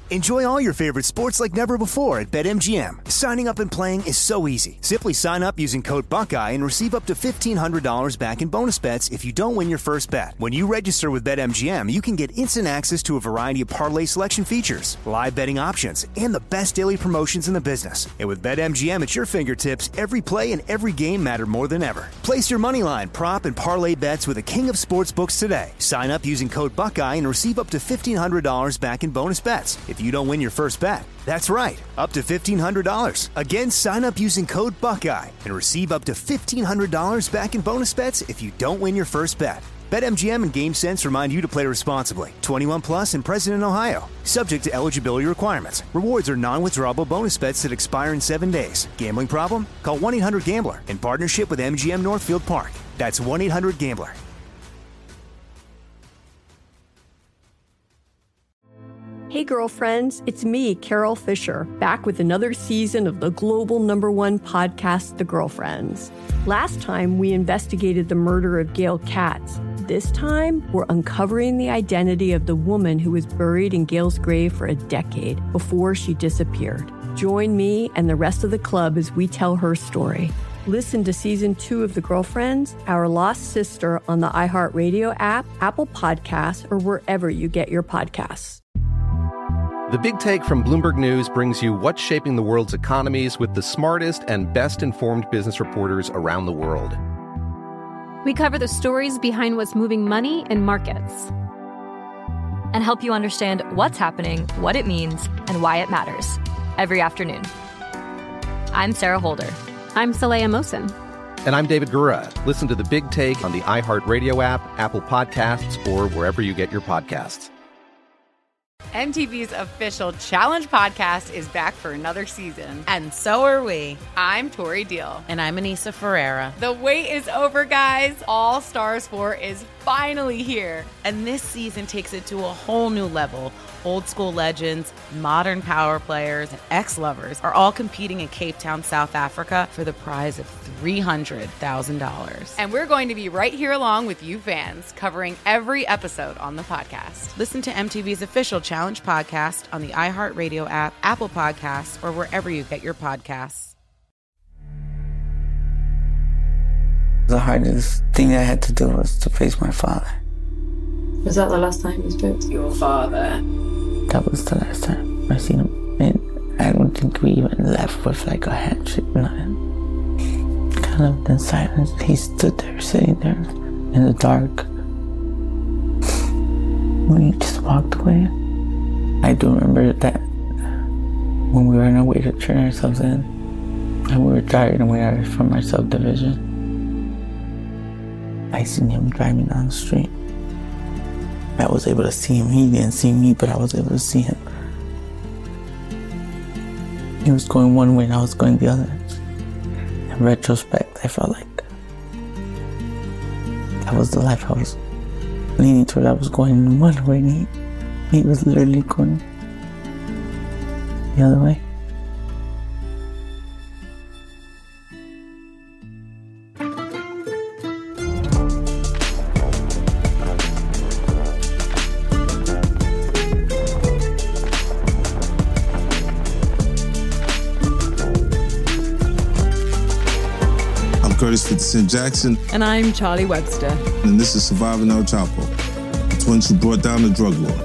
Enjoy all your favorite sports like never before at BetMGM. Signing up and playing is so easy. Simply sign up using code Buckeye and receive up to $1,500 back in bonus bets if you don't win your first bet. When you register with BetMGM, you can get instant access to a variety of parlay selection features, live betting options, and the best daily promotions in the business. And with BetMGM at your fingertips, every play and every game matter more than ever. Place your moneyline, prop, and parlay bets with the king of sportsbooks today. Sign up using code Buckeye and receive up to $1,500 back in bonus bets if you don't win your first bet. That's right, up to $1,500. Again, sign up using code Buckeye and receive up to $1,500 back in bonus bets if you don't win your first bet. BetMGM and GameSense remind you to play responsibly. 21 plus and present in Ohio. Subject to eligibility requirements. Rewards are non-withdrawable bonus bets that expire in 7 days. Gambling problem? Call 1-800-GAMBLER in partnership with MGM Northfield Park. That's 1-800-GAMBLER. Hey girlfriends, it's me, Carol Fisher, back with another season of the global #1 podcast, The Girlfriends. Last time, we investigated the murder of Gail Katz. This time, we're uncovering the identity of the woman who was buried in Gail's grave for a decade before she disappeared. Join me and the rest of the club as we tell her story. Listen to Season 2 of The Girlfriends, Our Lost Sister on the iHeartRadio app, Apple Podcasts, or wherever you get your podcasts. The Big Take from Bloomberg News brings you what's shaping the world's economies with the smartest and best-informed business reporters around the world. We cover the stories behind what's moving money and markets, and help you understand what's happening, what it means, and why it matters every afternoon. I'm Sarah Holder. I'm Saleha Mohsin. And I'm David Gura. Listen to The Big Take on the iHeartRadio app, Apple Podcasts, or wherever you get your podcasts. MTV's official Challenge podcast is back for another season. And so are we. I'm Tori Deal. And I'm Anissa Ferreira. The wait is over, guys. All Stars 4 is finally here. And this season takes it to a whole new level. Old school legends, modern power players, and ex-lovers are all competing in Cape Town, South Africa for the prize of $300,000. And we're going to be right here along with you fans, covering every episode on the podcast. Listen to MTV's official Challenge podcast on the iHeartRadio app, Apple Podcasts, or wherever you get your podcasts. The hardest thing I had to do was to face my father. Was that the last time you spoke to your father? That was the last time I seen him. And I don't think we even left with like a handshake, nothing. Kind of in silence, he stood there, sitting there in the dark. When he just walked away. I do remember that when we were on our way to turn ourselves in, and we were driving away from our subdivision, I seen him driving down the street. I was able to see him. He didn't see me, but I was able to see him. He was going one way and I was going the other. In retrospect, I felt like that was the life I was leaning toward. I was going one way and he was literally going the other way. Curtis Fitzgerald-Jackson. And I'm Charlie Webster. And this is Surviving El Chapo, the twins who brought down the drug lord.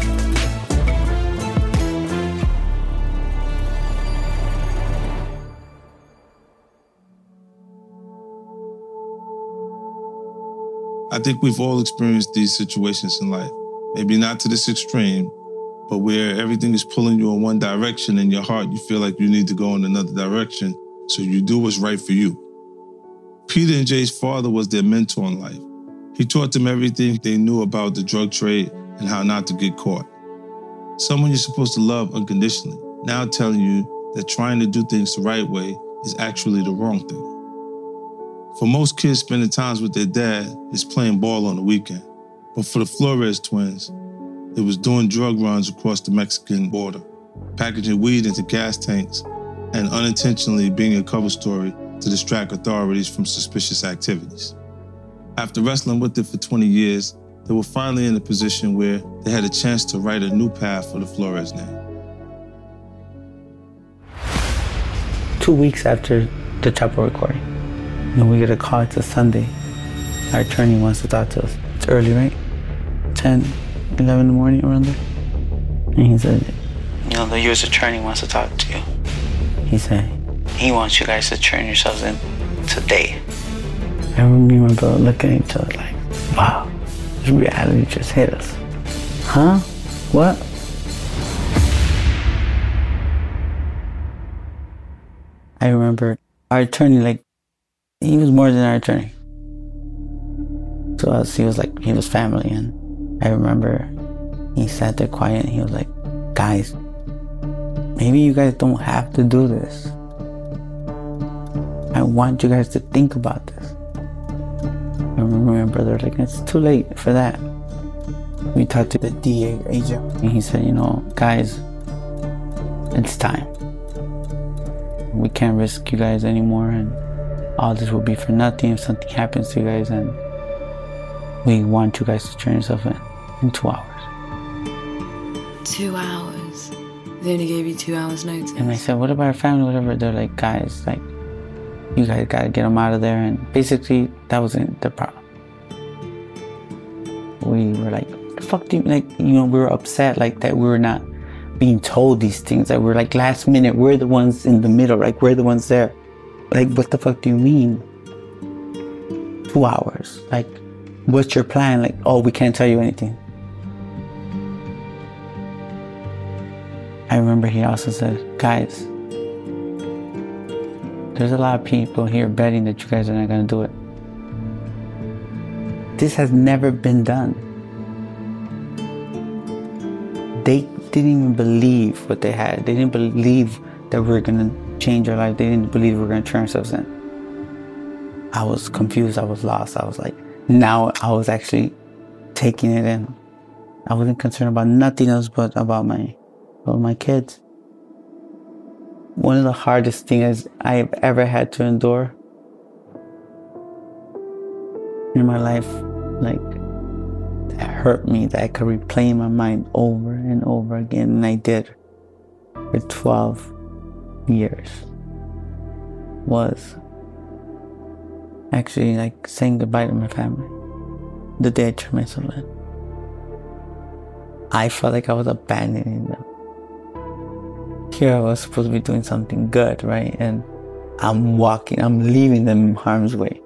I think we've all experienced these situations in life. Maybe not to this extreme, but where everything is pulling you in one direction, in your heart you feel like you need to go in another direction, so you do what's right for you. Peter and Jay's father was their mentor in life. He taught them everything they knew about the drug trade and how not to get caught. Someone you're supposed to love unconditionally, now telling you that trying to do things the right way is actually the wrong thing. For most kids, spending times with their dad is playing ball on the weekend. But for the Flores twins, it was doing drug runs across the Mexican border, packaging weed into gas tanks, and unintentionally being a cover story to distract authorities from suspicious activities. After wrestling with it for 20 years, they were finally in a position where they had a chance to write a new path for the Flores name. 2 weeks after the chapel recording. And we get a call, it's a Sunday. Our attorney wants to talk to us. It's early, right? 10, 11 in the morning, around there. And he said, you know, the U.S. attorney wants to talk to you. He said, he wants you guys to turn yourselves in today. And me and my brother looking at each other like, wow, this reality just hit us. Huh? What? I remember our attorney, like, he was more than our attorney. To us, he was family. And I remember he sat there quiet and he was like, guys, maybe you guys don't have to do this. I want you guys to think about this. I remember my brother like, it's too late for that. We talked to the DA agent and he said, you know, guys, it's time. We can't risk you guys anymore and all this will be for nothing if something happens to you guys, and we want you guys to turn yourself in 2 hours. 2 hours? They only gave you 2 hours notice? And I said, what about our family, whatever? They're like, guys, like, you guys gotta get them out of there. And basically, that wasn't the problem. We were like, the fuck do you, like, you know, we were upset like that we were not being told these things, that we're like last minute, we're the ones in the middle, like we're the ones there. Like, what the fuck do you mean? 2 hours? Like, what's your plan? Like, oh, we can't tell you anything. I remember he also said, guys, there's a lot of people here betting that you guys are not gonna do it. This has never been done. They didn't even believe what they had. They didn't believe that we were gonna change our life. They didn't believe we were gonna turn ourselves in. I was confused, I was lost. I was like, now I was actually taking it in. I wasn't concerned about nothing else but about my kids. One of the hardest things I've ever had to endure in my life, like, that hurt me, that I could replay in my mind over and over again, and I did for 12 years, was actually like saying goodbye to my family the day I turned myself in. I felt like I was abandoning them. Here I was supposed to be doing something good, right? And I'm leaving them in harm's way.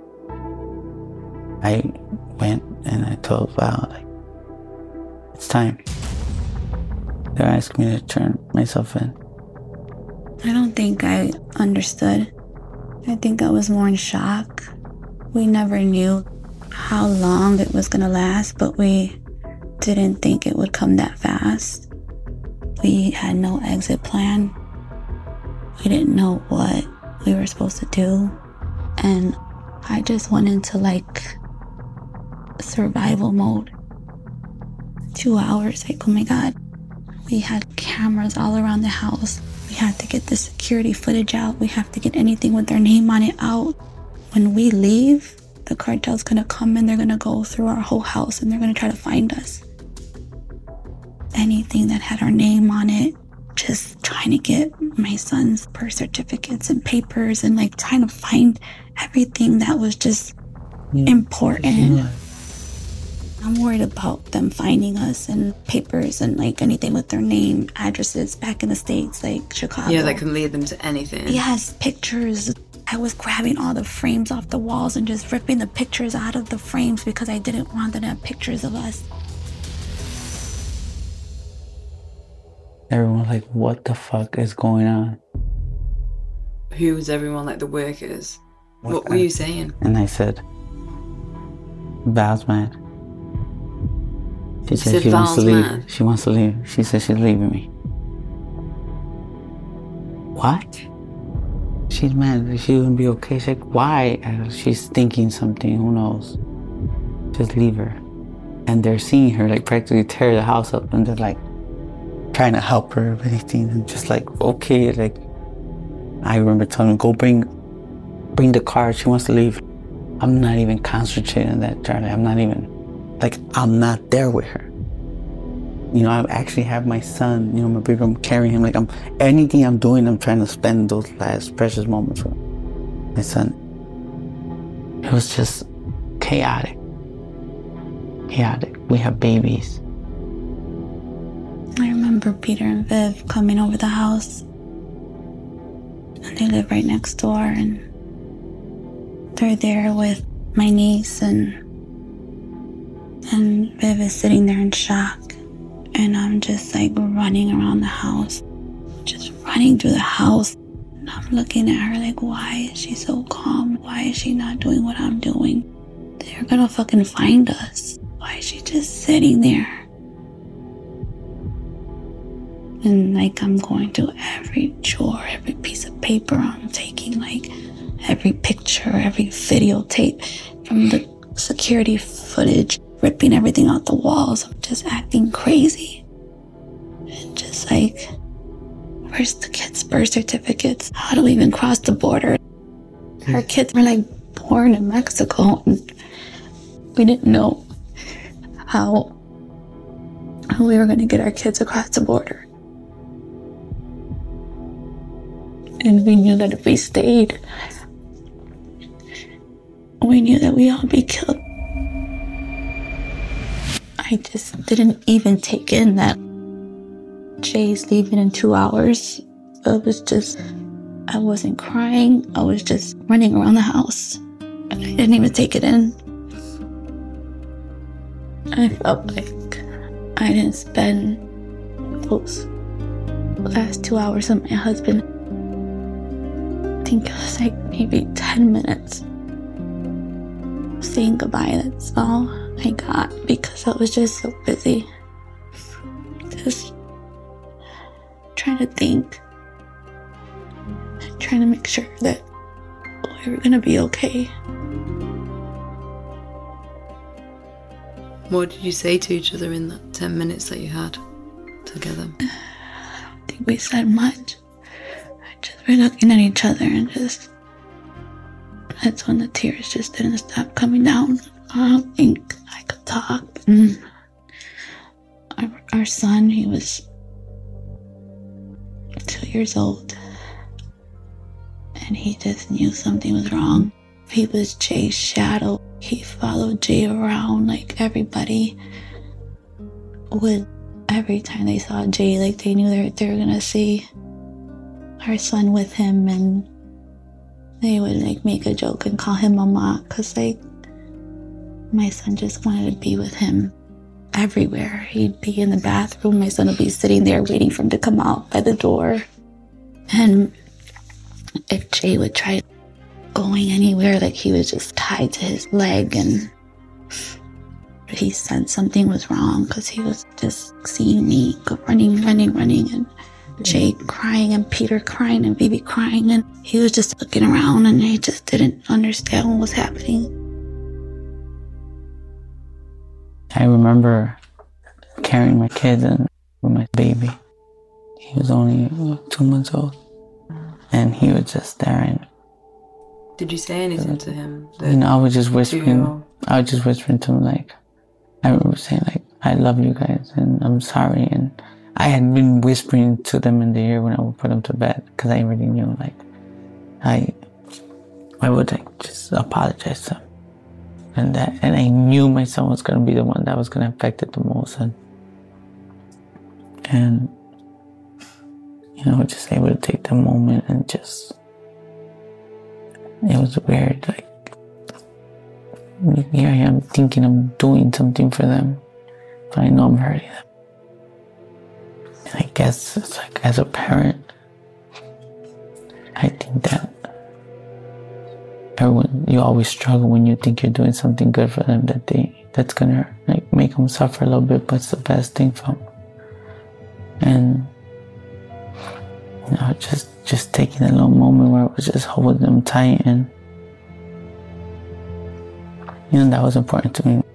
I went and I told Val, like, it's time. They're asking me to turn myself in. I don't think I understood. I think I was more in shock. We never knew how long it was gonna last, but we didn't think it would come that fast. We had no exit plan. We didn't know what we were supposed to do. And I just went into like survival mode. 2 hours, like, oh my God. We had cameras all around the house. We had to get the security footage out. We have to get anything with their name on it out. When we leave, the cartel's gonna come and they're gonna go through our whole house and they're gonna try to find us. Anything that had our name on it, just trying to get my son's birth certificates and papers and like trying to find everything that was just important. Yeah. I'm worried about them finding us and papers and like anything with their name, addresses back in the States, like Chicago. Yeah, that can lead them to anything. Yes, pictures. I was grabbing all the frames off the walls and just ripping the pictures out of the frames because I didn't want them to have pictures of us. Everyone's like, what the fuck is going on? Who was everyone, like the workers? What were you saying? And I said, Val's mad. She said she wants to leave. She wants to leave. She said she's leaving me. What? She's mad. She wouldn't be okay. She's like, why? She's thinking something. Who knows? Just leave her. And they're seeing her like practically tear the house up, and they're like trying to help her with anything. And just like, okay, like, I remember telling her, go bring the car. She wants to leave. I'm not even concentrating on that, Charlie. I'm not even, like, I'm not there with her. You know, I actually have my son, you know, my baby, I'm carrying him. Like, anything I'm doing, I'm trying to spend those last precious moments with my son. It was just chaotic. Chaotic. We have babies. I remember Peter and Viv coming over the house. And they live right next door, and they're there with my niece, and Viv is sitting there in shock. And I'm just like running around the house, just running through the house. And I'm looking at her like, why is she so calm? Why is she not doing what I'm doing? They're gonna fucking find us. Why is she just sitting there? And like, I'm going through every drawer, every piece of paper. I'm taking like every picture, every videotape from the security footage, ripping everything out the walls. I'm just acting crazy. And just like, where's the kids' birth certificates? How do we even cross the border? Our kids were like born in Mexico, and we didn't know how we were going to get our kids across the border. And we knew that if we stayed, we knew that we'd all be killed. I just didn't even take in that Jay's leaving in 2 hours. It was just, I wasn't crying. I was just running around the house. I didn't even take it in. I felt like I didn't spend those last 2 hours with my husband. I think it was like maybe 10 minutes saying goodbye. That's all I got, because I was just so busy. Just trying to think. Trying to make sure that we were gonna be okay. What did you say to each other in that 10 minutes that you had together? I don't think we said much. We're looking at each other, and just, that's when the tears just didn't stop coming down. I don't think I could talk. Our son, he was 2 years old, and he just knew something was wrong. He was Jay's shadow. He followed Jay around. Like, everybody would, every time they saw Jay, like, they knew they were gonna see our son with him, and they would like make a joke and call him Mama, because like, my son just wanted to be with him everywhere. He'd be in the bathroom, my son would be sitting there waiting for him to come out by the door. And if Jay would try going anywhere, like, he was just tied to his leg, and he sensed something was wrong, because he was just seeing me go running, and Jay crying, and Peter crying, and Bibi crying, and he was just looking around, and he just didn't understand what was happening. I remember carrying my kids and with my baby. He was only 2 months old, and he was just there. And did you say anything to him? You know, I was just whispering. I was just whispering to him, like, I remember saying, like, I love you guys, and I'm sorry. And I had been whispering to them in the ear when I would put them to bed, because I already knew, like, I would like just apologize to them, and I knew my son was gonna be the one that was gonna affect it the most, and you know, just able to take the moment and just, it was weird. Like, here I am thinking I'm doing something for them, but I know I'm hurting them. And I guess it's like, as a parent, I think that you always struggle when you think you're doing something good for them, that's gonna like make them suffer a little bit, but it's the best thing for them. And you know, just taking a little moment where I was just holding them tight, and you know, that was important to me.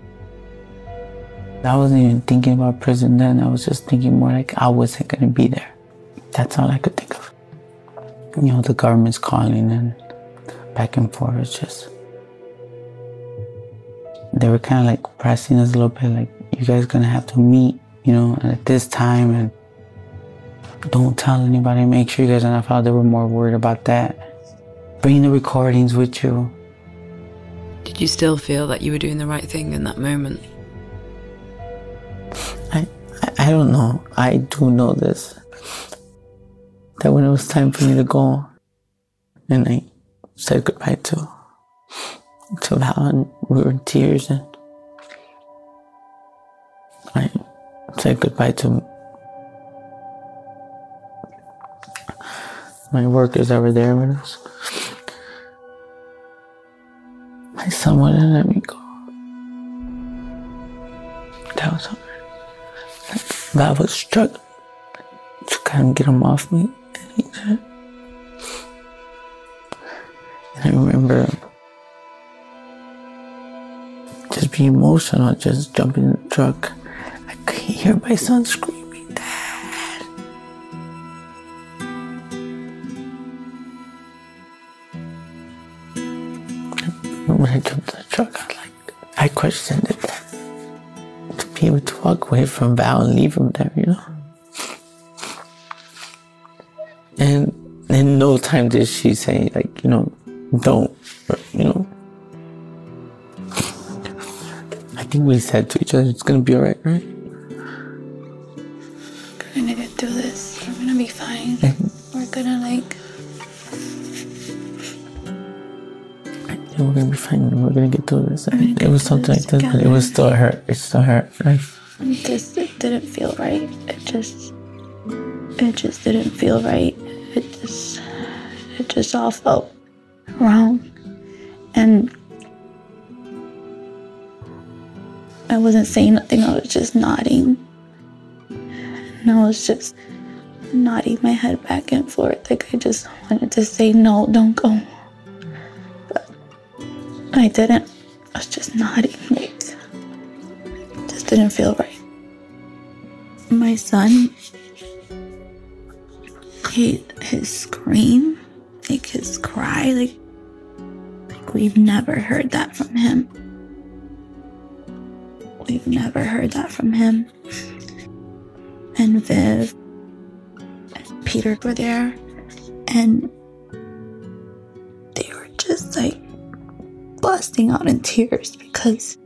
I wasn't even thinking about prison then. I was just thinking more like I wasn't gonna be there. That's all I could think of. You know, the government's calling and back and forth. It's just, they were kind of like pressing us a little bit, like, you guys gonna have to meet at this time, and don't tell anybody. Make sure you guys are not found. They were more worried about that. Bring the recordings with you. Did you still feel that you were doing the right thing in that moment? I don't know. I do know this. That when it was time for me to go, and I said goodbye to Val, and we were in tears, and I said goodbye to my workers that were there with us. My son wouldn't let me go. That was hard. Val was struggling to kind of get him off me. And I remember just being emotional, just jumping in the truck. I could hear my son screaming, "Dad!" When I jumped in the truck, I questioned it. To be able to walk away from Val and leave him there, And in no time did she say, don't, I think we said to each other, it's gonna be alright, right? We're gonna get through this. We're gonna be fine. We're gonna we're gonna be fine. We're gonna get through this. It was something like that, but it was still hurt. It still hurt, right? It didn't feel right. It just didn't feel right. It just all felt wrong. And I wasn't saying nothing. I was just nodding. And I was just nodding my head back and forth. Like I just wanted to say, no, don't go. But I didn't. I was just nodding. It just didn't feel right. My son, his scream, his cry, we've never heard that from him. We've never heard that from him. And Viv and Peter were there, and they were just busting out in tears because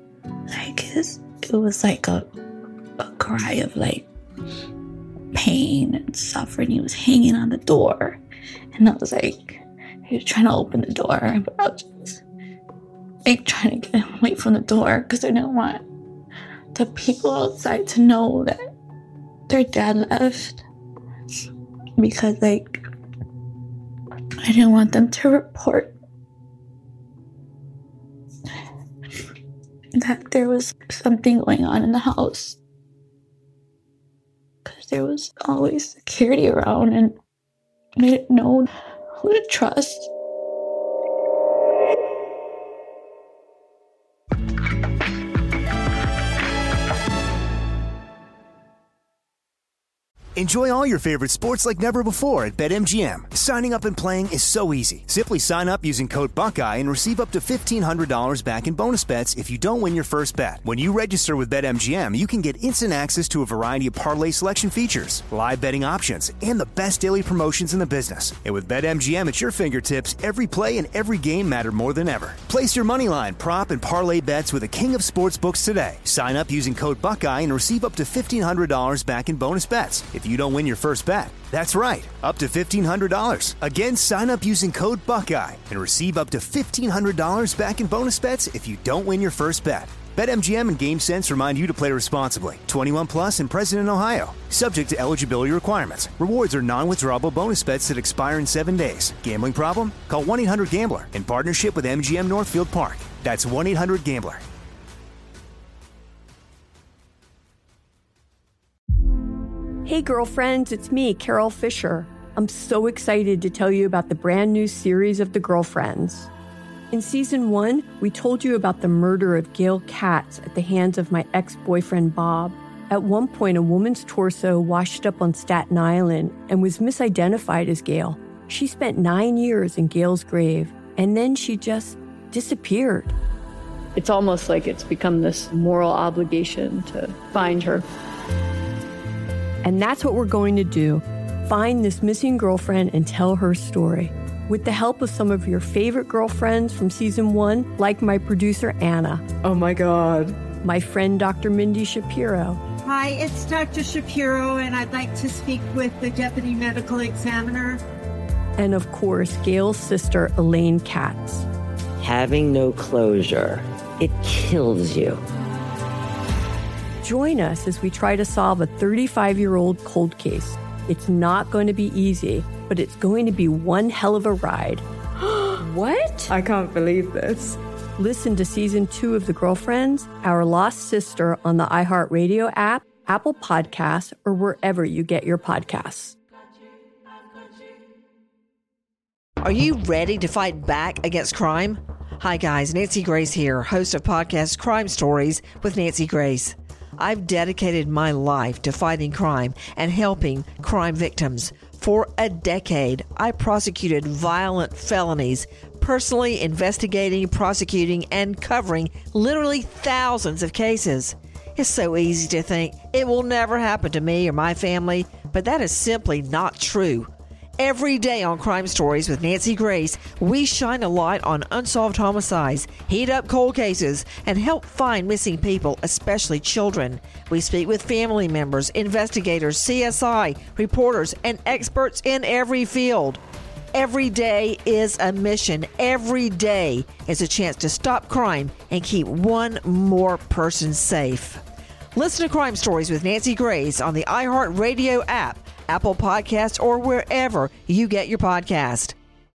it was like a cry of pain and suffering. He was hanging on the door, and I was he was trying to open the door, but I was just trying to get him away from the door because I didn't want the people outside to know that their dad left, because I didn't want them to report that there was something going on in the house, because there was always security around and I didn't know who to trust. Enjoy all your favorite sports like never before at BetMGM. Signing up and playing is so easy. Simply sign up using code Buckeye and receive up to $1,500 back in bonus bets if you don't win your first bet. When you register with BetMGM, you can get instant access to a variety of parlay selection features, live betting options, and the best daily promotions in the business. And with BetMGM at your fingertips, every play and every game matter more than ever. Place your moneyline, prop, and parlay bets with the king of sportsbooks today. Sign up using code Buckeye and receive up to $1,500 back in bonus bets if you don't win your first bet. That's right, up to $1,500. Again, sign up using code Buckeye and receive up to $1,500 back in bonus bets if you don't win your first bet. BetMGM and GameSense remind you to play responsibly. 21 plus and present in Ohio. Subject to eligibility requirements. Rewards are non-withdrawable bonus bets that expire in 7 days. Gambling problem? Call 1-800-GAMBLER in partnership with MGM Northfield Park. That's 1-800-GAMBLER. Hey girlfriends, it's me, Carol Fisher. I'm so excited to tell you about the brand new series of The Girlfriends. In season 1, we told you about the murder of Gail Katz at the hands of my ex-boyfriend Bob. At one point, a woman's torso washed up on Staten Island and was misidentified as Gail. She spent 9 years in Gail's grave, and then she just disappeared. It's almost like it's become this moral obligation to find her. And that's what we're going to do. Find this missing girlfriend and tell her story. With the help of some of your favorite girlfriends from season 1, like my producer, Anna. Oh my God. My friend, Dr. Mindy Shapiro. Hi, it's Dr. Shapiro, and I'd like to speak with the Deputy Medical Examiner. And of course, Gail's sister, Elaine Katz. Having no closure, it kills you. Join us as we try to solve a 35-year-old cold case. It's not going to be easy, but it's going to be one hell of a ride. What? I can't believe this. Listen to Season 2 of The Girlfriends, Our Lost Sister on the iHeartRadio app, Apple Podcasts, or wherever you get your podcasts. Are you ready to fight back against crime? Hi guys, Nancy Grace here, host of podcast Crime Stories with Nancy Grace. I've dedicated my life to fighting crime and helping crime victims. For a decade, I prosecuted violent felonies, personally investigating, prosecuting, and covering literally thousands of cases. It's so easy to think it will never happen to me or my family, but that is simply not true. Every day on Crime Stories with Nancy Grace, we shine a light on unsolved homicides, heat up cold cases, and help find missing people, especially children. We speak with family members, investigators, CSI, reporters, and experts in every field. Every day is a mission. Every day is a chance to stop crime and keep one more person safe. Listen to Crime Stories with Nancy Grace on the iHeartRadio app, Apple Podcasts, or wherever you get your podcast.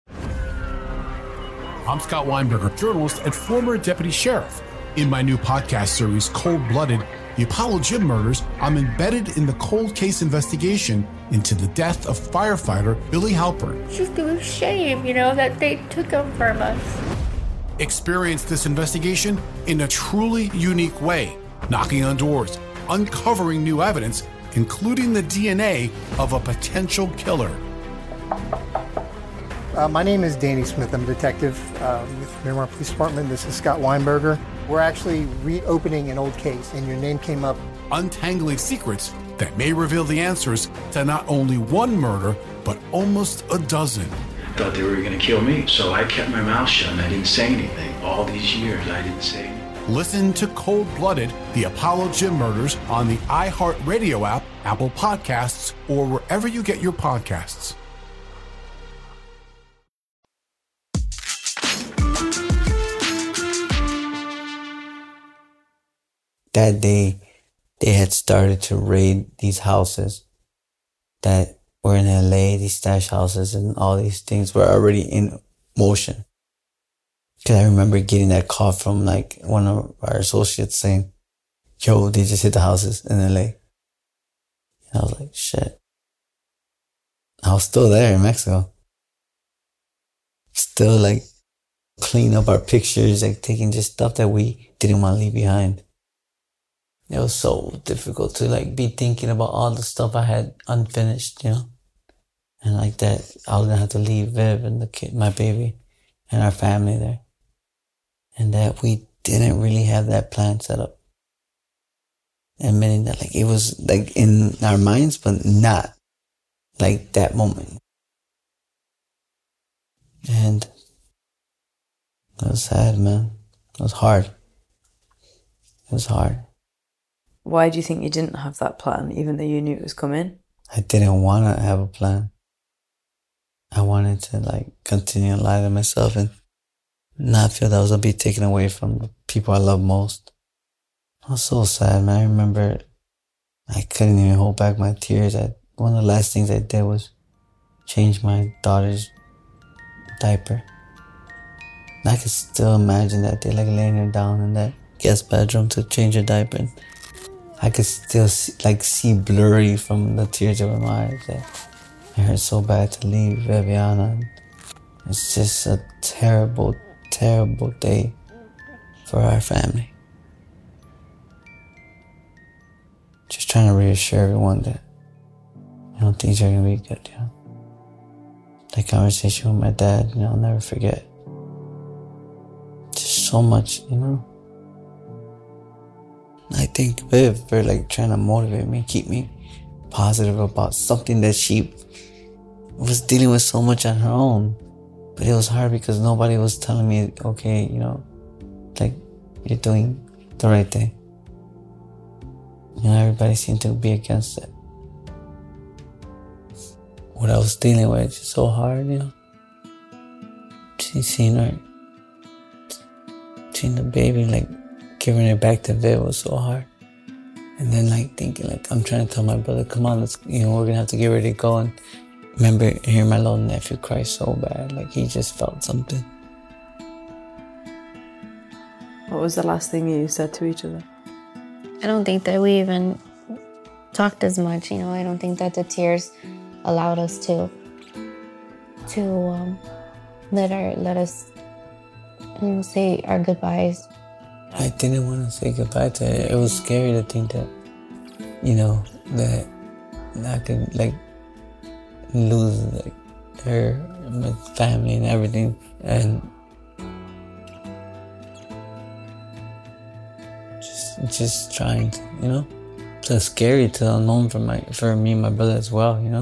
I'm Scott Weinberger, journalist and former deputy sheriff. In my new podcast series, Cold Blooded, The Apollo Gym Murders, I'm embedded in the cold case investigation into the death of firefighter Billy Halpern. It's just a shame, that they took him from us. Experience this investigation in a truly unique way, knocking on doors, uncovering new evidence, including the DNA of a potential killer. My name is Danny Smith. I'm a detective with Miramar Police Department. This is Scott Weinberger. We're actually reopening an old case, and your name came up. Untangling secrets that may reveal the answers to not only one murder, but almost a dozen. I thought they were going to kill me, so I kept my mouth shut and I didn't say anything. All these years, I didn't say anything. Listen to Cold Blooded, The Apollo Gym Murders on the iHeartRadio app, Apple Podcasts, or wherever you get your podcasts. That day, they had started to raid these houses that were in LA, these stash houses, and all these things were already in motion. Because I remember getting that call from one of our associates saying, yo, they just hit the houses in LA. And I was like, shit. I was still there in Mexico. Still cleaning up our pictures, taking just stuff that we didn't want to leave behind. It was so difficult to be thinking about all the stuff I had unfinished, And that I was gonna have to leave Viv and the kid, my baby, and our family there. And that we didn't really have that plan set up. Admitting that it was in our minds, but not that moment. And it was sad, man. It was hard. It was hard. Why do you think you didn't have that plan, even though you knew it was coming? I didn't want to have a plan. I wanted to continue to lie to myself and not feel that I was going to be taken away from the people I love most. I was so sad, man. I remember I couldn't even hold back my tears. One of the last things I did was change my daughter's diaper. And I could still imagine that day, laying her down in that guest bedroom to change her diaper. And I could still see blurry from the tears that were in my eyes. It hurt so bad to leave Viviana. It's just a terrible, terrible day for our family. Just trying to reassure everyone that, things are going to be good, That conversation with my dad, I'll never forget. Just so much, I thank Viv for trying to motivate me, keep me positive about something that she was dealing with so much on her own. But it was hard because nobody was telling me, okay, you know, like, you're doing the right thing. You know, everybody seemed to be against it. What I was dealing with, just so hard, you know. Seeing the baby, like, giving her back to Viv was so hard. And then, like, thinking, like, I'm trying to tell my brother, come on, let's, you know, we're gonna have to get ready to go. And remember hearing my little nephew cry so bad, like, he just felt something. What was the last thing you said to each other? I don't think that we even talked as much, you know. I don't think that the tears allowed us to let us say our goodbyes. I didn't want to say goodbye to her. It was scary to think that, you know, that I could, like, lose, like, her, my family and everything. And just trying to, you know, it's scary to unknown for me and my brother as well, you know.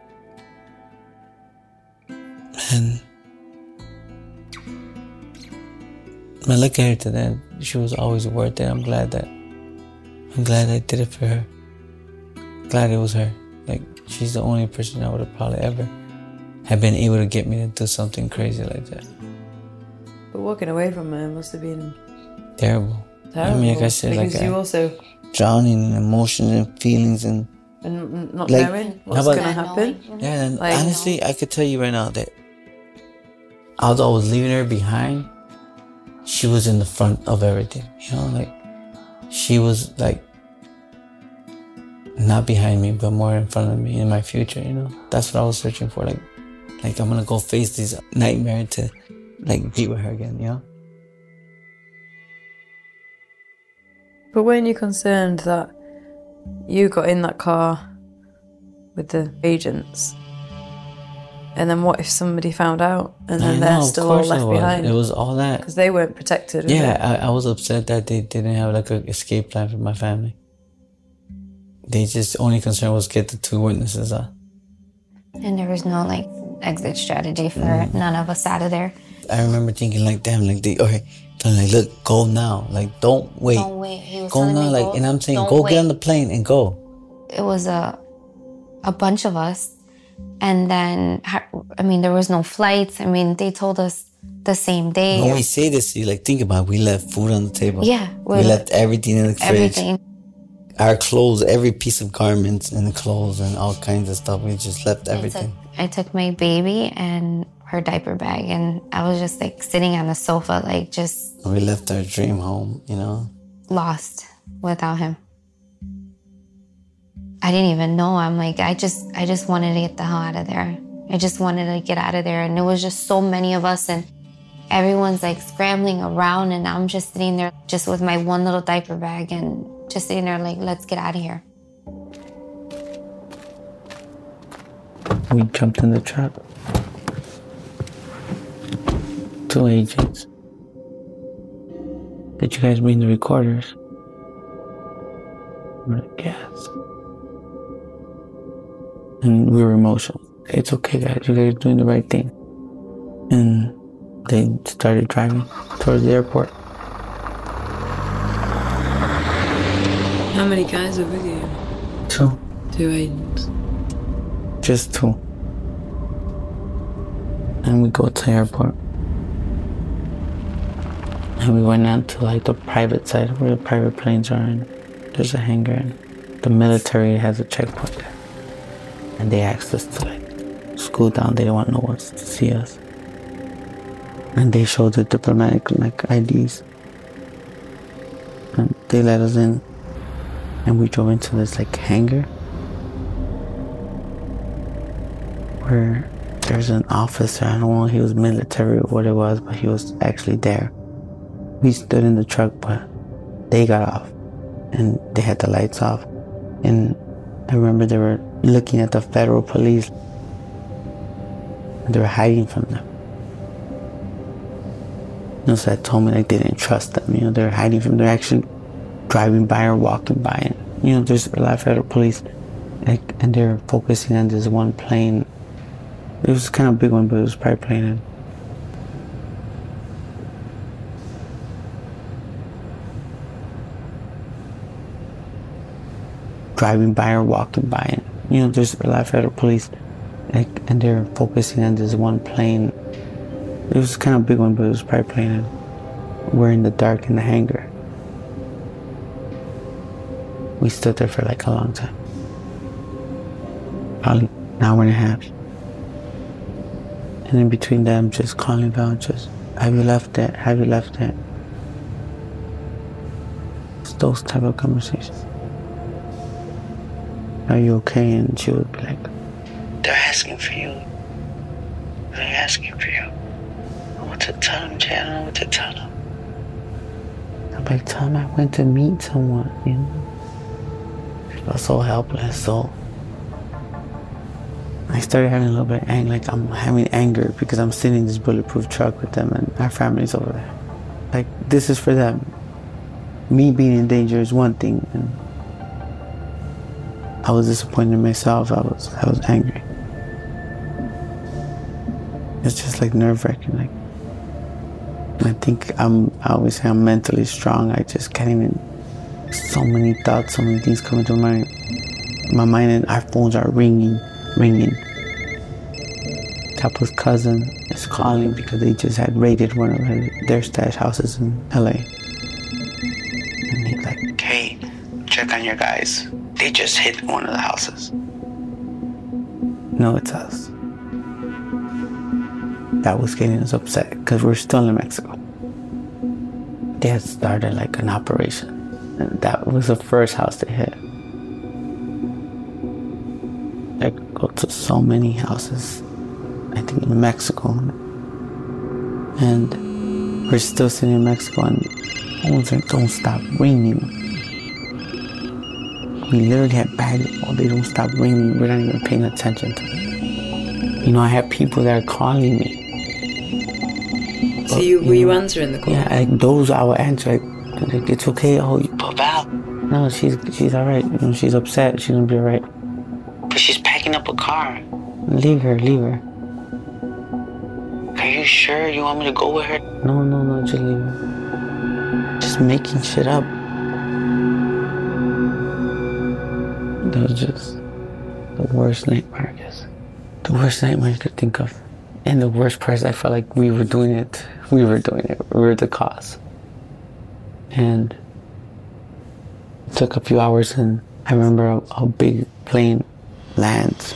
And when I look at her today, she was always worth it. I'm glad I did it for her. Glad it was her. Like, she's the only person I would have probably ever have been able to get me to do something crazy like that. But walking away from her must have been terrible. I mean, like I said, because like, you also drowning in emotions and feelings and not like, knowing what's going to happen. Yeah, and like, honestly, I could tell you right now that although I was leaving her behind, she was in the front of everything, you know, like, she was, like, not behind me, but more in front of me in my future, you know. That's what I was searching for, like I'm gonna go face this nightmare to, like, be with her again, you know. But weren't you concerned that you got in that car with the agents, and then what if somebody found out and then they're still all left behind? It was all that. Because they weren't protected. Yeah, I was upset that they didn't have, like, an escape plan for my family. They just, only concern was get the 2 witnesses out. And there was no, like, exit strategy for none of us out of there. I remember thinking, like, damn, like, okay, like, look, go now. Like, don't wait. Don't wait. He was go telling now, me, like, and I'm saying, go get on the plane and go. It was a bunch of us. And then, I mean, there was no flights. I mean, they told us the same day. When we say this, you, like, think about it. We left food on the table. Yeah. We left everything in the fridge. Everything. Our clothes, every piece of garments and clothes and all kinds of stuff. We just left everything. I took my baby and her diaper bag, and I was just, like, sitting on the sofa, like, just... We left our dream home, you know? Lost without him. I didn't even know. I'm like, I just wanted to get the hell out of there. I just wanted to get out of there. And it was just so many of us, and everyone's, like, scrambling around, and I'm just sitting there just with my one little diaper bag and just sitting there like, let's get out of here. We jumped in the truck. 2 agents. Did you guys bring the recorders? We're like, yes. And we were emotional. It's okay, guys. You guys are doing the right thing. And they started driving towards the airport. How many guys are with you? 2. 2 agents. Just 2. And we go to the airport. And we went out to, like, the private side where the private planes are, and there's a hangar, and the military has a checkpoint there. And they asked us to, like, scoot down. They didn't want no one to see us. And they showed the diplomatic, like, IDs. And they let us in. And we drove into this, like, hangar where there's an officer. I don't know if he was military or what it was, but he was actually there. We stood in the truck, but they got off and they had the lights off. And I remember they were looking at the federal police and they were hiding from them. You know, so that told me, like, they didn't trust them. You know, they were hiding from them. They're actually driving by or walking by. And, you know, there's a lot of federal police. and they're focusing on this one plane. It was kind of a big one, but it was probably plane. Driving by or walking by, and you know, there's a lot of federal police, and they're focusing on this one plane. It was kind of a big one, but it was probably plane. We're in the dark in the hangar. We stood there for like a long time, probably an hour and a half. And in between them, just calling down, just, have you left it? Have you left it? It's those type of conversations. Are you okay? And she would be like, they're asking for you. They're asking for you. I don't know what to tell them, Jay. I don't know what to tell them. I'm like, tell them I went to meet someone, you know? I felt so helpless, so I started having a little bit of anger, like I'm having anger because I'm sitting in this bulletproof truck with them and our family's over there. Like, this is for them. Me being in danger is one thing, and I was disappointed in myself. I was angry. It's just like nerve-wracking. Like, I think I always say I'm mentally strong. I just can't even. So many thoughts, so many things come into my mind, and our phones are ringing. Couple's cousin is calling because they just had raided one of their stash houses in LA. And he's like, hey, check on your guys. They just hit one of the houses. No, it's us. That was getting us upset because we're still in Mexico. They had started like an operation. And that was the first house they hit. They go to so many houses, I think in Mexico. And we're still sitting in Mexico and phones don't stop ringing. We literally had bags, they don't stop ringing. We're not even paying attention to them. You know, I have people that are calling me. So were you answering the call? Yeah, those I will answer. Like, it's okay. Oh, Val. No, she's all right. You know, she's upset. She's gonna be all right. But she's packing up a car. Leave her. Are you sure you want me to go with her? No, just leave her. Just making shit up. That was just the worst nightmare, I guess. The worst nightmare I could think of. And the worst part is I felt like we were doing it. We were the cause. And it took a few hours, and I remember a big plane lands.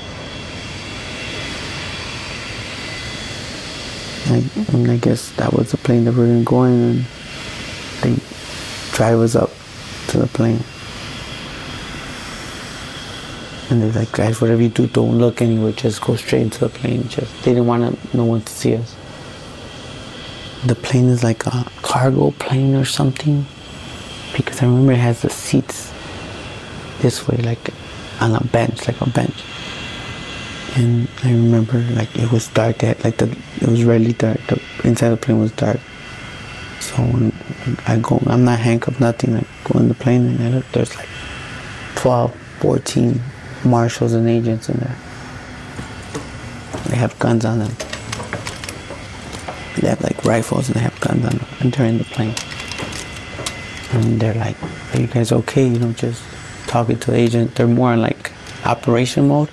And I guess that was the plane that we were going, and they drive us up to the plane. And they're like, guys, whatever you do, don't look anywhere, just go straight into the plane. They didn't want no one to see us. The plane is like a cargo plane or something, because I remember it has the seats this way, like on a bench, And I remember like it was dark. It was really dark. The inside of the plane was dark. So when I go, I'm not handcuffed, nothing. I go in the plane and I look, there's like 12, 14 marshals and agents in there. They have guns on them. They have like rifles and they have guns on them, and they're in the plane. And they're like, are you guys okay? You know, just talking to the agent. They're more in like operation mode.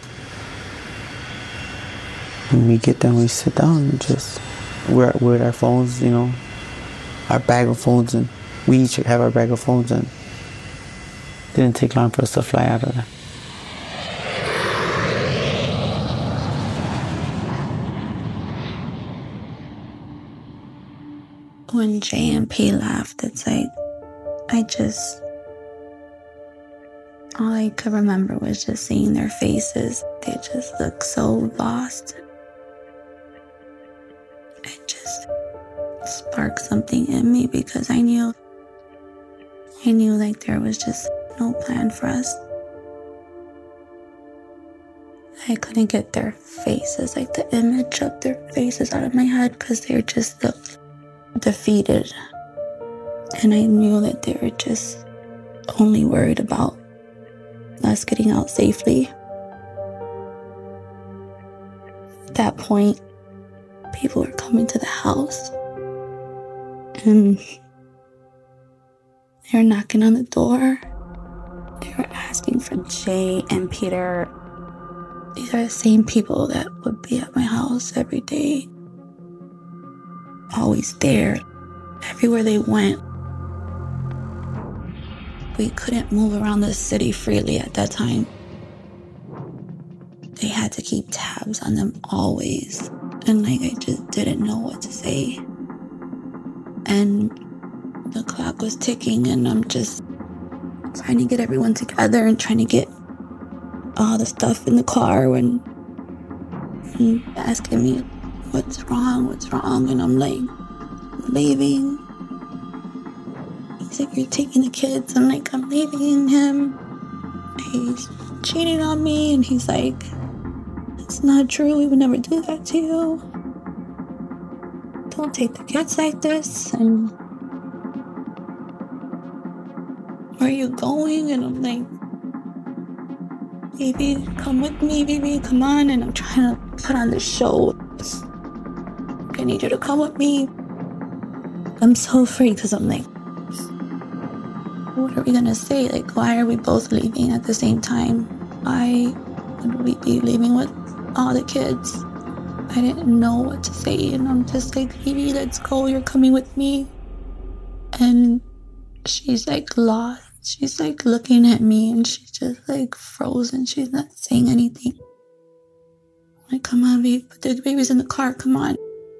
And we get down, we sit down, and just, we're with our phones, you know, our bag of phones, and we each have our bag of phones, and it didn't take long for us to fly out of there. When JMP left, it's like, all I could remember was just seeing their faces. They just looked so lost. It just sparked something in me because I knew like there was just no plan for us. I couldn't get their faces, like the image of their faces out of my head, because they just looked defeated. And I knew that they were just only worried about us getting out safely. At that point, people were coming to the house. And they were knocking on the door. They were asking for Jay and Peter. These are the same people that would be at my house every day. Always there. Everywhere they went. We couldn't move around the city freely at that time. They had to keep tabs on them always. And I just didn't know what to say. And the clock was ticking, and I'm just trying to get everyone together and trying to get all the stuff in the car and asking me, what's wrong? And I'm like, I'm leaving. He's like, you're taking the kids. I'm like, I'm leaving him. He's cheating on me. And he's like, it's not true. We would never do that to you. Don't take the kids like this. And where are you going? And I'm like, baby, come with me, baby, come on. And I'm trying to put on this show. I need you to come with me. I'm so afraid because I'm like, what are we gonna say? Like, why are we both leaving at the same time? Why would we be leaving with all the kids? I didn't know what to say, and I'm just like, baby, let's go, you're coming with me. And she's like lost. She's like looking at me, and she's just like frozen. She's not saying anything. I'm like, come on, baby, put the babies in the car, come on.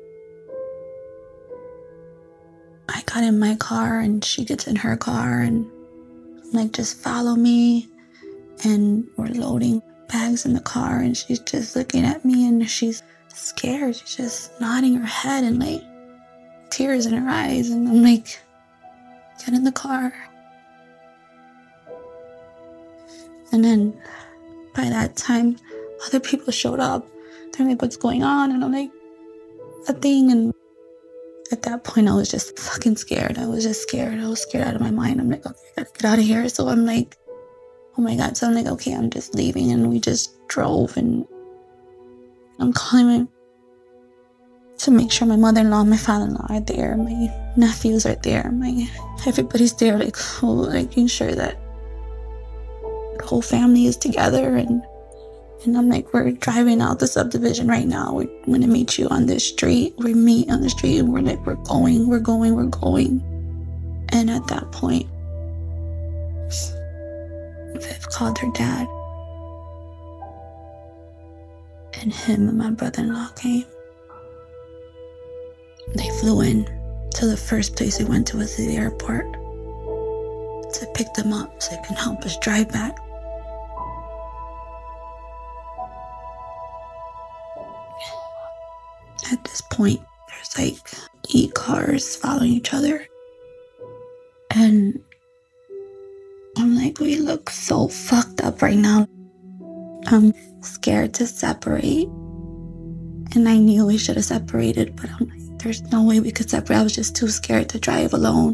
I got in my car, and she gets in her car, and I'm like, just follow me. And we're loading bags in the car, and she's just looking at me, and she's scared. She's just nodding her head and like tears in her eyes. And I'm like, get in the car. And then by that time, other people showed up. They're like, what's going on? And I'm like, nothing. And at that point, I was just fucking scared. I was just scared. I was scared out of my mind. I'm like, okay, I gotta get out of here. So I'm like, oh my God. So I'm like, okay, I'm just leaving. And we just drove, and I'm calling to make sure my mother-in-law and my father-in-law are there. My nephews are there. Everybody's there, like, making sure that the whole family is together. And I'm like, we're driving out the subdivision right now. We're going to meet you on this street. We meet on the street, and we're like, we're going. And at that point, Viv called her dad. And him and my brother-in-law came. They flew in to the first place we went to was the airport to pick them up so they can help us drive back. At this point, there's like 8 cars following each other. And I'm like, we look so fucked up right now. I'm scared to separate. And I knew we should have separated, but I'm like, there's no way we could separate. I was just too scared to drive alone.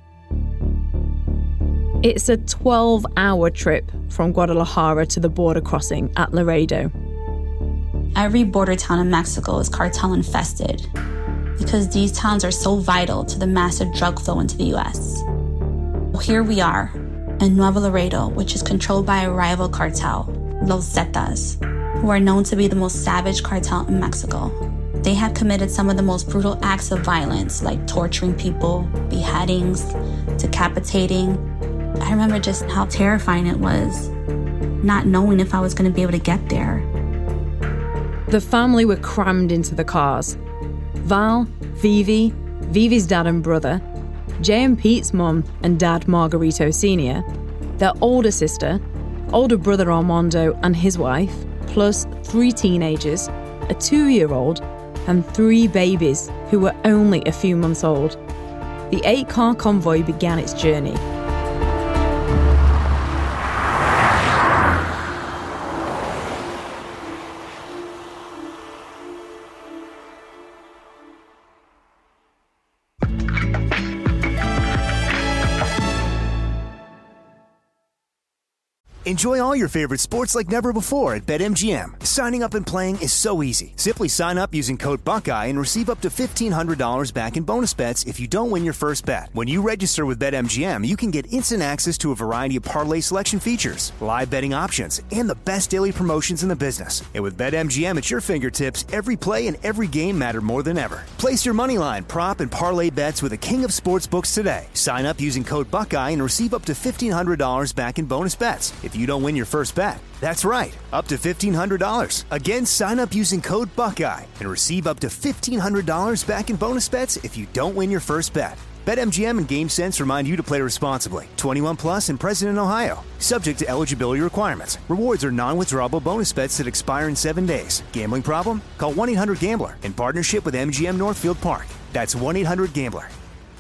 It's a 12-hour trip from Guadalajara to the border crossing at Laredo. Every border town in Mexico is cartel infested because these towns are so vital to the massive drug flow into the U.S. Well, here we are in Nuevo Laredo, which is controlled by a rival cartel, Los Zetas, who are known to be the most savage cartel in Mexico. They have committed some of the most brutal acts of violence, like torturing people, beheadings, decapitating. I remember just how terrifying it was, not knowing if I was going to be able to get there. The family were crammed into the cars. Val, Vivi, Vivi's dad and brother, Jay and Pete's mum and dad Margarito Sr., their older sister, older brother Armando and his wife, plus 3 teenagers, a 2-year-old, and 3 babies who were only a few months old. The 8-car convoy began its journey. Enjoy all your favorite sports like never before at BetMGM. Signing up and playing is so easy. Simply sign up using code Buckeye and receive up to $1,500 back in bonus bets if you don't win your first bet. When you register with BetMGM, you can get instant access to a variety of parlay selection features, live betting options, and the best daily promotions in the business. And with BetMGM at your fingertips, every play and every game matter more than ever. Place your moneyline, prop, and parlay bets with the king of sportsbooks today. Sign up using code Buckeye and receive up to $1,500 back in bonus bets if you don't win your first bet. That's right, up to $1,500. Again, sign up using code Buckeye and receive up to $1,500 back in bonus bets if you don't win your first bet. BetMGM and GameSense remind you to play responsibly. 21 plus and present in Ohio. Subject to eligibility requirements. Rewards are non-withdrawable bonus bets that expire in 7 days. Gambling problem? Call 1-800-GAMBLER in partnership with MGM Northfield Park. That's 1-800-GAMBLER.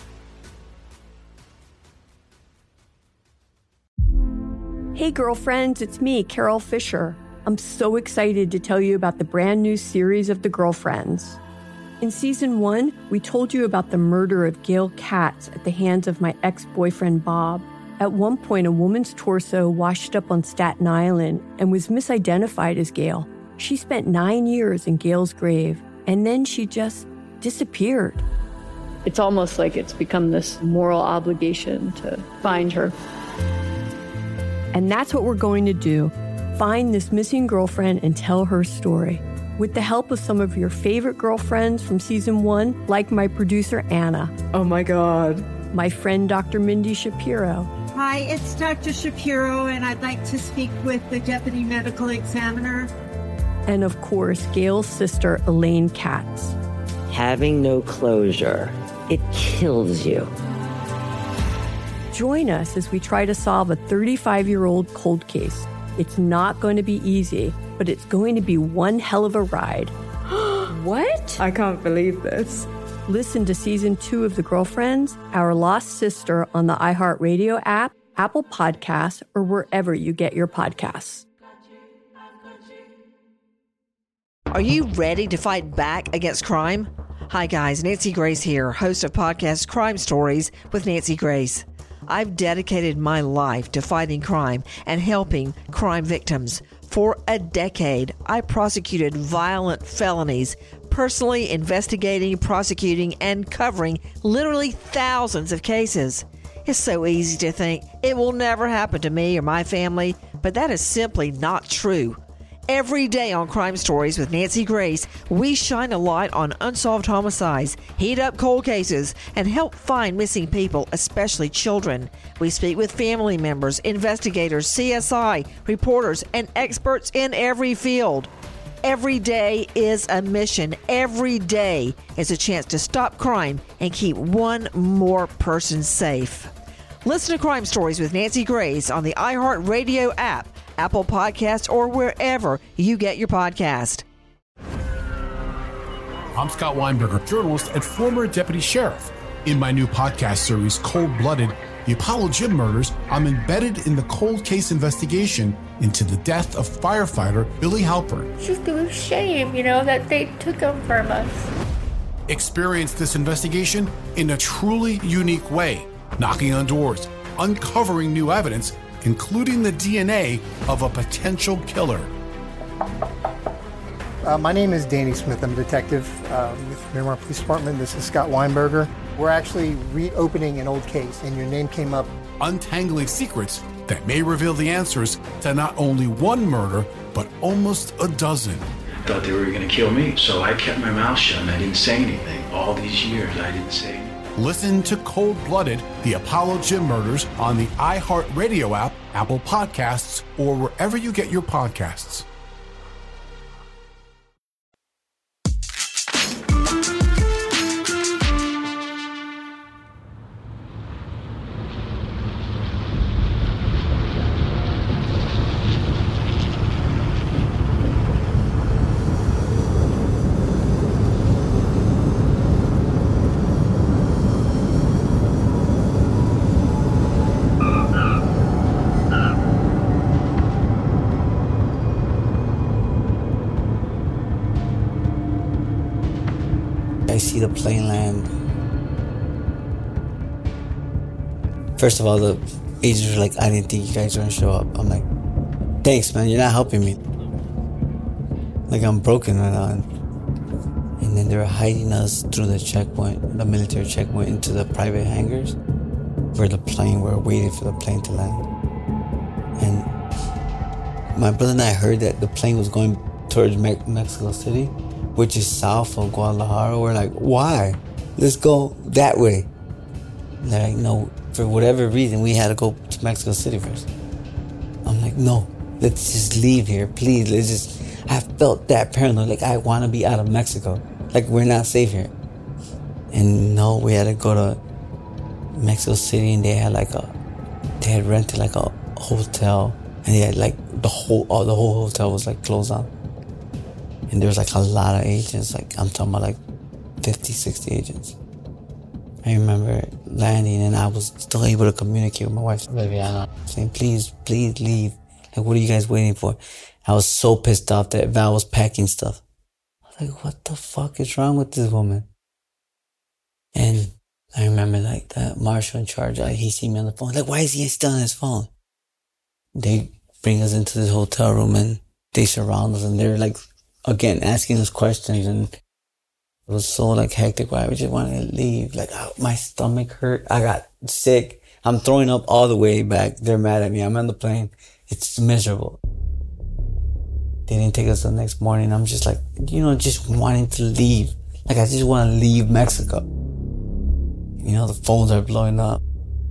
Hey girlfriends, it's me, Carol Fisher. I'm so excited to tell you about the brand new series of The Girlfriends. In season 1, we told you about the murder of Gail Katz at the hands of my ex-boyfriend Bob. At one point, a woman's torso washed up on Staten Island and was misidentified as Gail. She spent 9 years in Gail's grave, and then she just disappeared. It's almost like it's become this moral obligation to find her. And that's what we're going to do. Find this missing girlfriend and tell her story. With the help of some of your favorite girlfriends from season 1, like my producer, Anna. Oh my God. My friend, Dr. Mindy Shapiro. Hi, it's Dr. Shapiro, and I'd like to speak with the deputy medical examiner. And of course, Gail's sister, Elaine Katz. Having no closure, it kills you. Join us as we try to solve a 35-year-old cold case. It's not going to be easy, but it's going to be one hell of a ride. What? I can't believe this. Listen to season 2 of The Girlfriends, Our Lost Sister on the iHeartRadio app, Apple Podcasts, or wherever you get your podcasts. Are you ready to fight back against crime? Hi guys, Nancy Grace here, host of podcast Crime Stories with Nancy Grace. I've dedicated my life to fighting crime and helping crime victims. For a decade, I prosecuted violent felonies, personally investigating, prosecuting, and covering literally thousands of cases. It's so easy to think it will never happen to me or my family, but that is simply not true. Every day on Crime Stories with Nancy Grace, we shine a light on unsolved homicides, heat up cold cases, and help find missing people, especially children. We speak with family members, investigators, CSI, reporters, and experts in every field. Every day is a mission. Every day is a chance to stop crime and keep one more person safe. Listen to Crime Stories with Nancy Grace on the iHeartRadio app, Apple Podcasts, or wherever you get your podcast. I'm Scott Weinberger, journalist and former deputy sheriff. In my new podcast series, Cold Blooded, The Apollo Gym Murders, I'm embedded in the cold case investigation into the death of firefighter Billy Halpern. It's just a shame, that they took him from us. Experience this investigation in a truly unique way, knocking on doors, uncovering new evidence, including the DNA of a potential killer. My name is Danny Smith. I'm a detective with Miramar Police Department. This is Scott Weinberger. We're actually reopening an old case, and your name came up. Untangling secrets that may reveal the answers to not only one murder, but almost a dozen. I thought they were going to kill me, so I kept my mouth shut and I didn't say anything. All these years, I didn't say anything. Listen to Cold Blooded, The Apollo Gym Murders on the iHeartRadio app, Apple Podcasts, or wherever you get your podcasts. I see the plane land. First of all, the agents were like, I didn't think you guys were gonna show up. I'm like, thanks, man. You're not helping me. Like, I'm broken right now. And then they were hiding us through the checkpoint, the military checkpoint, into the private hangars where we're waiting for the plane to land. And my brother and I heard that the plane was going towards Mexico City, which is south of Guadalajara. We're like, why? Let's go that way. And they're like, no, for whatever reason, we had to go to Mexico City first. I'm like, no, let's just leave here, please. I felt that paranoid, like I want to be out of Mexico. Like we're not safe here. And no, we had to go to Mexico City, and they had rented like a hotel, and they had like the whole hotel was like closed down. And there was like a lot of agents, like I'm talking about like 50, 60 agents. I remember landing, and I was still able to communicate with my wife, Viviana, saying, please leave. Like, what are you guys waiting for? I was so pissed off that Val was packing stuff. I was like, what the fuck is wrong with this woman? And I remember like the marshal in charge, he see me on the phone. Like, why is he still on his phone? They bring us into this hotel room, and they surround us, and they're like, again, asking us questions, and it was so like hectic. I just wanted to leave. Like, my stomach hurt. I got sick. I'm throwing up all the way back. They're mad at me. I'm on the plane. It's miserable. They didn't take us the next morning. I'm just like, just wanting to leave. Like, I just want to leave Mexico. The phones are blowing up.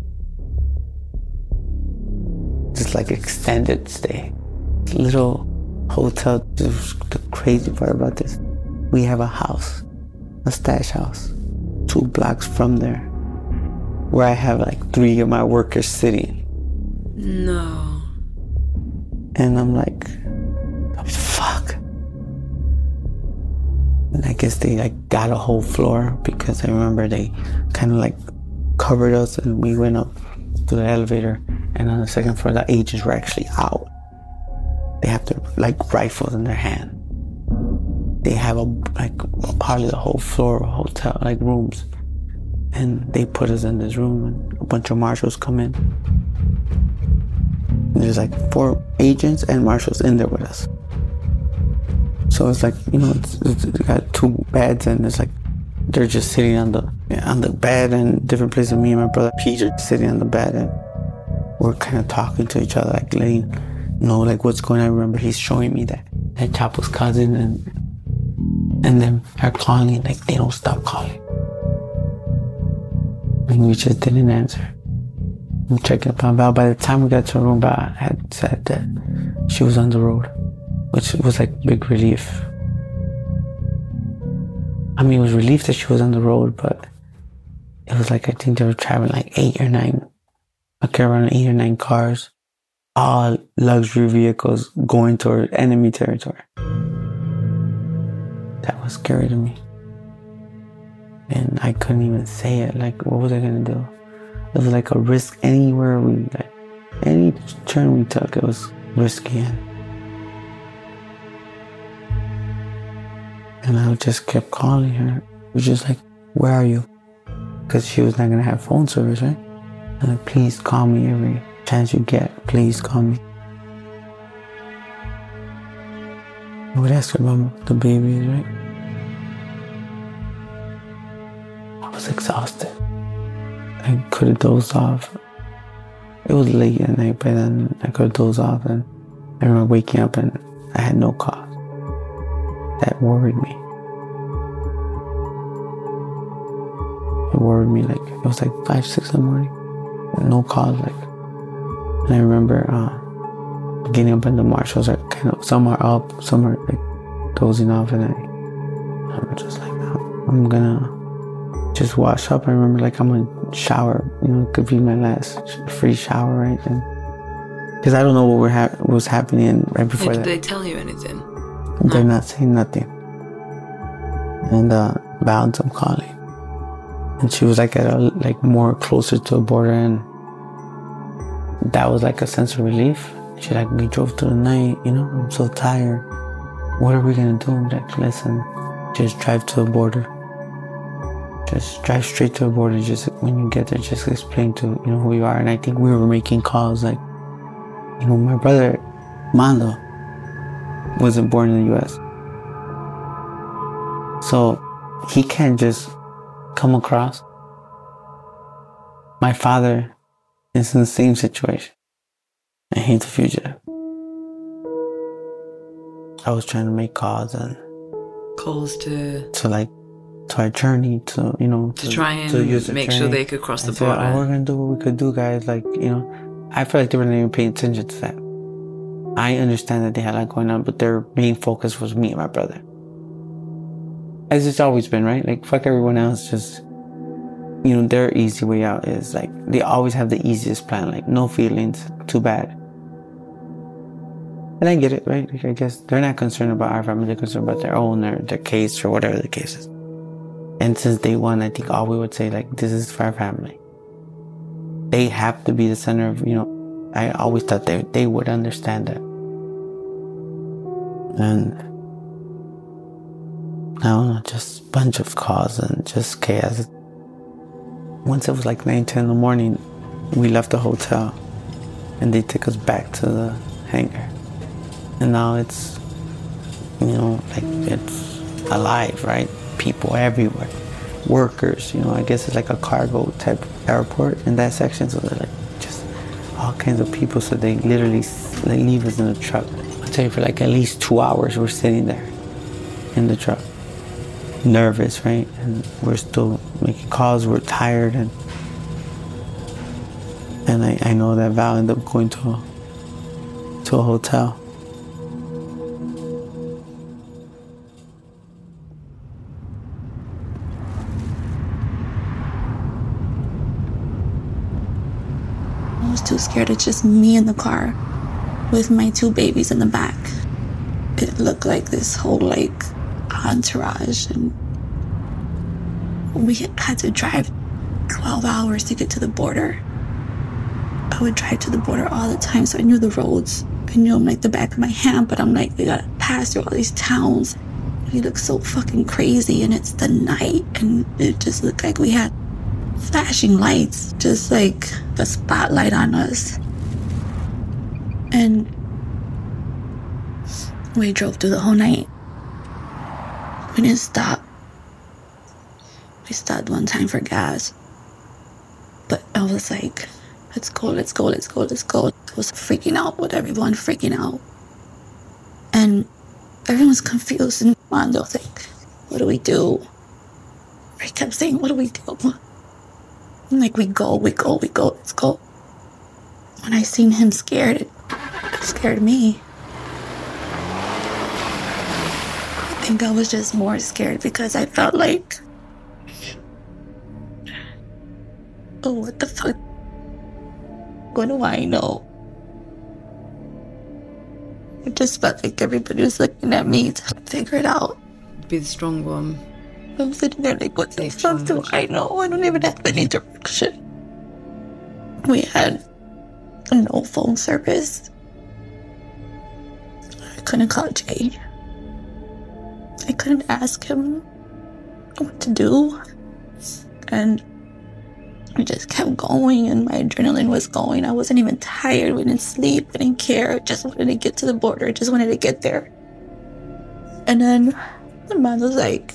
Just like extended stay. Little hotel. The crazy part about this, we have a house, a stash house, 2 blocks from there, where I have like 3 of my workers sitting. No. And I'm like, fuck. And I guess they like got a whole floor, because I remember they kind of like covered us, and we went up to the elevator, and on the second floor the agents were actually out. They have their like rifles in their hand. They have probably the whole floor of hotel, like rooms. And they put us in this room, and a bunch of marshals come in. And there's like 4 agents and marshals in there with us. So it's like, it's got 2 beds, and it's like they're just sitting on the bed, and different places. Me and my brother Peter sitting on the bed, and we're kind of talking to each other, like letting like what's going on. I remember he's showing me that Chapo's cousin, and then are calling, like they don't stop calling. And we just didn't answer. I'm checking up on Val. By the time we got to her room, Val had said that she was on the road, which was like big relief. I mean, it was relief that she was on the road, but it was like, I think they were traveling like 8 or 9, a caravan of 8 or 9 cars, all luxury vehicles going toward enemy territory. That was scary to me. And I couldn't even say it. Like, what was I gonna do? It was like a risk anywhere any turn we took, it was risky. And I just kept calling her. It was just like, where are you? Because she was not gonna have phone service, right? I'm like, please call me every chance you get. Please call me. I would ask her about the babies, right? I was exhausted. I could have dozed off. It was late at night by then. I could have dozed off, and I remember waking up and I had no cause. That worried me. It worried me, like, it was like 5, 6 in the morning. No cause, like. And I remember getting up, and the marshals are kind of, some are up, some are like dozing off, and I'm just like, I'm gonna just wash up. I remember, like, I'm gonna shower, it could be my last free shower, right? And because I don't know what was happening right before that. Did they tell you anything? They're not saying nothing. And Val's I'm calling, and she was like more closer to the border, and that was like a sense of relief. She's like, we drove through the night, I'm so tired. What are we gonna do? I'm like, listen, just drive to the border. Just drive straight to the border. Just when you get there, just explain to who you are. And I think we were making calls like, my brother Mando wasn't born in the U.S. So he can't just come across. My father is in the same situation, and he's a fugitive. I was trying to make calls to our attorney, to try and make sure they could cross the border. We're gonna do what we could do, guys. I feel like they weren't even paying attention to that. I understand that they had a lot going on, but their main focus was me and my brother. As it's always been, right? Like, fuck everyone else, just, their easy way out is, they always have the easiest plan, no feelings, too bad. And I get it, right? I guess they're not concerned about our family, they're concerned about their own, their case, or whatever the case is. And since day one, I think all we would say, this is for our family. They have to be the center of, I always thought they would understand that. And I don't know, just a bunch of calls and just chaos. Once it was 9, 10 in the morning, we left the hotel and they took us back to the hangar. And now it's, it's alive, right? People everywhere. Workers, I guess it's like a cargo type airport in that section. So they're just all kinds of people. So they literally leave us in a truck. I'll tell you, for at least 2 hours, we're sitting there in the truck. Nervous, right? And we're still making calls, we're tired, and I know that Val ended up going to a hotel. I was too scared. It's just me in the car with my 2 babies in the back. It looked like this whole entourage, and we had to drive 12 hours to get to the border. I would drive to the border all the time, so I knew the roads. I knew them the back of my hand, but I'm we gotta pass through all these towns. We look so fucking crazy, and it's the night, and it just looked like we had flashing lights, just a spotlight on us. And we drove through the whole night. We didn't stop. We stopped one time for gas. But I was like, let's go, let's go, let's go, let's go. I was freaking out with everyone freaking out. And everyone's confused, and Mando was like, what do we do? I kept saying, what do we do? I'm like, we go, let's go. When I seen him scared, it scared me. I think I was just more scared because I felt oh, what the fuck? What do I know? It just felt like everybody was looking at me to figure it out. Be the strong one. I'm sitting there what the fuck do I know? I don't even have any direction. We had no phone service. I couldn't call Jay. I couldn't ask him what to do. And I just kept going, and my adrenaline was going. I wasn't even tired. We didn't sleep. I didn't care. I just wanted to get to the border. I just wanted to get there. And then my mom was like,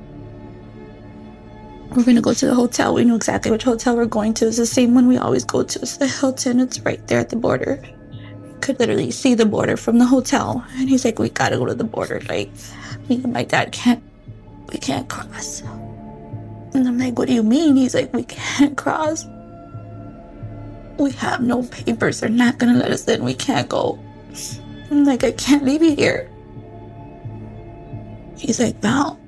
we're going to go to the hotel. We knew exactly which hotel we're going to. It's the same one we always go to. It's the Hilton. It's right there at the border. You could literally see the border from the hotel. And he's like, we got to go to the border. Me and my dad we can't cross. And I'm like, what do you mean? He's like, we can't cross. We have no papers. They're not going to let us in. We can't go. I'm like, I can't leave you here. He's like, Val,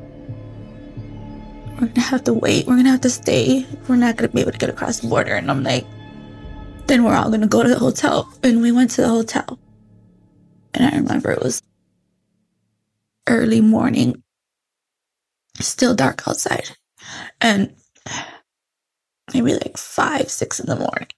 we're going to have to wait. We're going to have to stay. We're not going to be able to get across the border. And I'm like, then we're all going to go to the hotel. And we went to the hotel. And I remember it was early morning. Still dark outside. And maybe 5, 6 in the morning.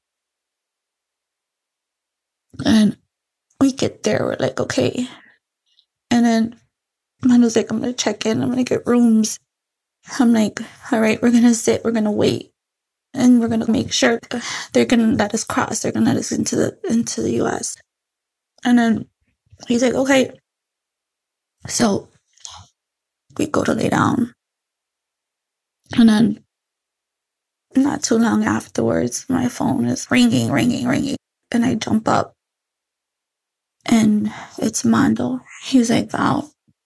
And we get there. We're like, okay. And then Mando's like, I'm going to check in. I'm going to get rooms. I'm like, all right, we're going to sit. We're going to wait. And we're going to make sure they're going to let us cross. They're going to let us into the U.S. And then he's like, okay. So we go to lay down. And then not too long afterwards, my phone is ringing. And I jump up. And it's Mondo. He's like, Val,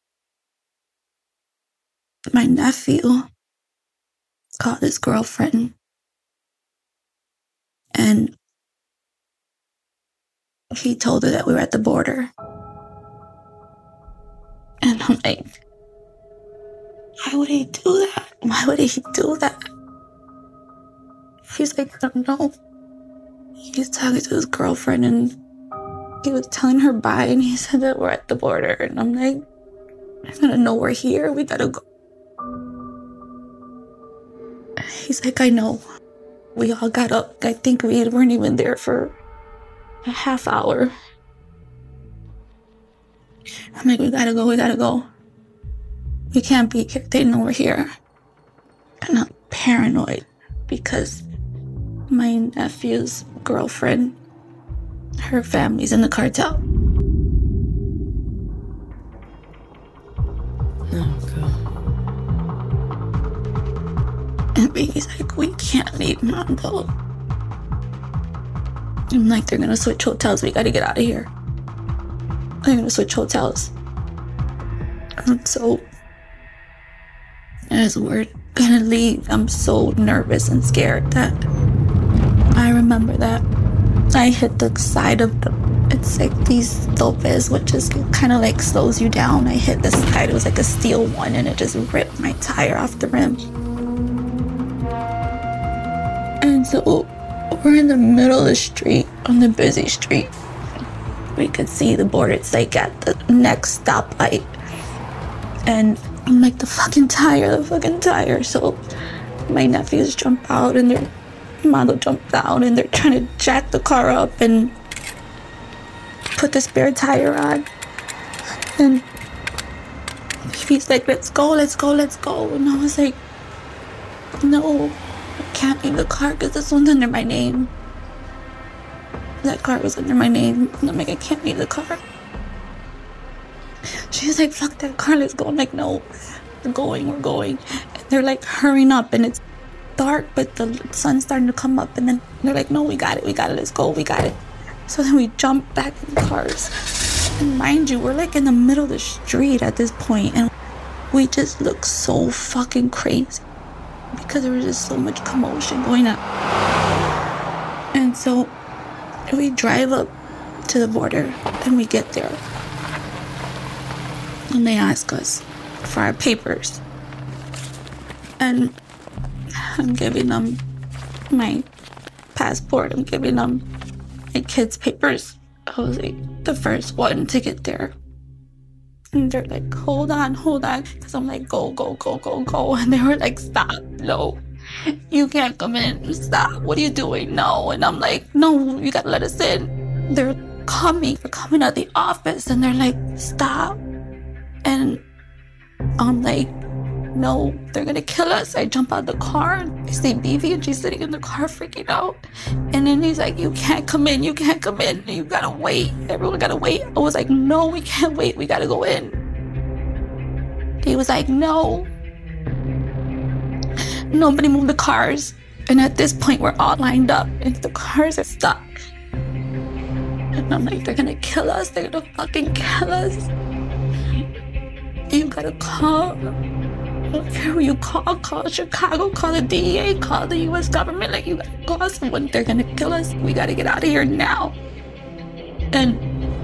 my nephew called his girlfriend. And he told her that we were at the border. And I'm like, why would he do that? Why would he do that? He's like, I don't know. He's talking to his girlfriend and he was telling her bye and he said that we're at the border. And I'm like, I gotta know we're here. We gotta go. He's like, I know. We all got up. I think we weren't even there for a half hour. I'm like, we gotta go. We can't be here. They know we're here. And I'm paranoid because my nephew's girlfriend, her family's in the cartel. Oh, God. And Baby's like, we can't leave Mondo. I'm like, they're gonna switch hotels. We gotta get out of here. They're gonna switch hotels. And so, as we're gonna leave, I'm so nervous and scared that I remember that I hit the side of it's like these topes, which is kind of like slows you down. I hit the side, it was like a steel one, and it just ripped my tire off the rim. And so we're in the middle of the street, on the busy street. We could see the border. It's like at the next stoplight. And I'm like, the fucking tire. So my nephews jump out and their Mondo jumped down and they're trying to jack the car up and put the spare tire on. And he's like, let's go. And I was like, no, I can't leave the car because this one's under my name. That car was under my name. And I'm like, I can't leave the car. She's like, fuck that car, let's go. I'm like, no, we're going. And they're like hurrying up and it's dark, but the sun's starting to come up. And then they're like, no, we got it, let's go, we got it. So then we jump back in the cars. And mind you, we're like in the middle of the street at this point, and we just look so fucking crazy because there was just so much commotion going on. And so we drive up to the border and we get there. And they ask us for our papers. And I'm giving them my passport. I'm giving them my kids' papers. I was like the first one to get there. And they're like, hold on. Because I'm like, go. And they were like, stop, no. You can't come in, stop. What are you doing? No. And I'm like, no, you gotta let us in. They're coming out the office and they're like, stop. And I'm like, no, they're gonna kill us. I jump out the car and I see Vivi and she's sitting in the car freaking out. And then he's like, you can't come in. You gotta wait. Everyone gotta wait. I was like, no, we can't wait. We gotta go in. He was like, no. Nobody moved the cars. And at this point, we're all lined up and the cars are stuck. And I'm like, they're gonna kill us. They're gonna fucking kill us. You gotta call. I don't care who you call Chicago, call the DEA, call the U.S. government. Like, you gotta call someone. They're gonna kill us. We gotta get out of here now. And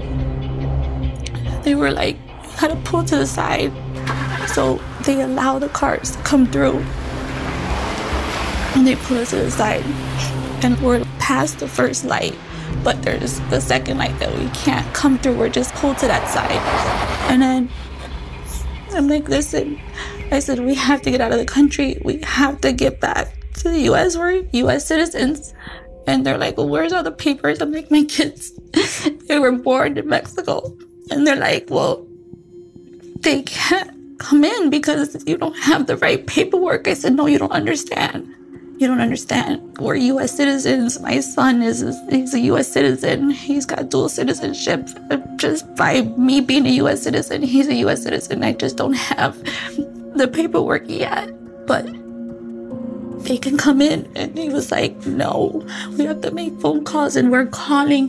they were like, you gotta pull to the side. So they allow the cars to come through. And they pull us to the side. And we're past the first light, but there's the second light that we can't come through. We're just pulled to that side. And then I'm like, listen, I said, we have to get out of the country. We have to get back to the U.S. We're U.S. citizens. And they're like, well, where's all the papers? I'm like, my kids, they were born in Mexico. And they're like, well, they can't come in because you don't have the right paperwork. I said, no, you don't understand. You don't understand. We're U.S. citizens. My son he's a U.S. citizen. He's got dual citizenship. Just by me being a U.S. citizen, he's a U.S. citizen. I just don't have the paperwork yet. But they can come in. And he was like, no, we have to make phone calls. And we're calling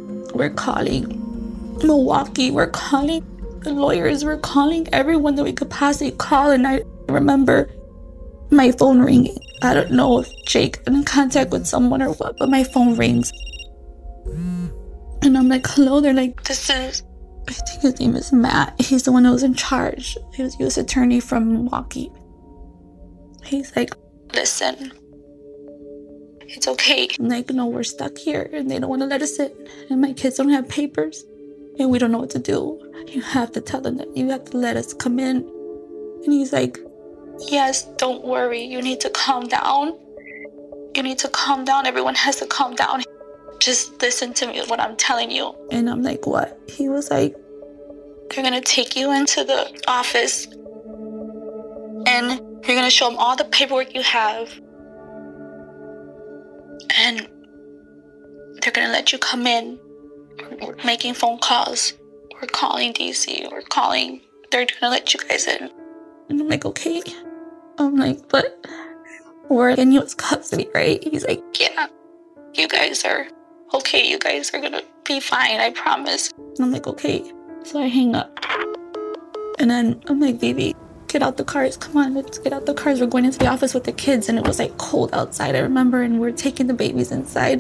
Milwaukee. We're calling the lawyers. We're calling everyone that we could possibly call. And I remember my phone ringing. I don't know if Jake got in contact with someone or what, but my phone rings. And I'm like, hello? They're like, I think his name is Matt. He's the one that was in charge. He was U.S. attorney from Milwaukee. He's like, listen, it's okay. I'm like, no, we're stuck here and they don't want to let us in. And my kids don't have papers and we don't know what to do. You have to tell them that you have to let us come in. And he's like, yes, don't worry. You need to calm down. You need to calm down. Everyone has to calm down. Just listen to me, what I'm telling you. And I'm like, what? He was like, they're going to take you into the office and you're going to show them all the paperwork you have. And they're going to let you come in. We're making phone calls. We're calling DC. They're going to let you guys in. And I'm like, okay. I'm like, but we're in U.S. custody, right? He's like, yeah, you guys are okay. You guys are going to be fine, I promise. And I'm like, okay. So I hang up. And then I'm like, baby, get out the cars. Come on, let's get out the cars. We're going into the office with the kids. And it was like cold outside, I remember. And we're taking the babies inside.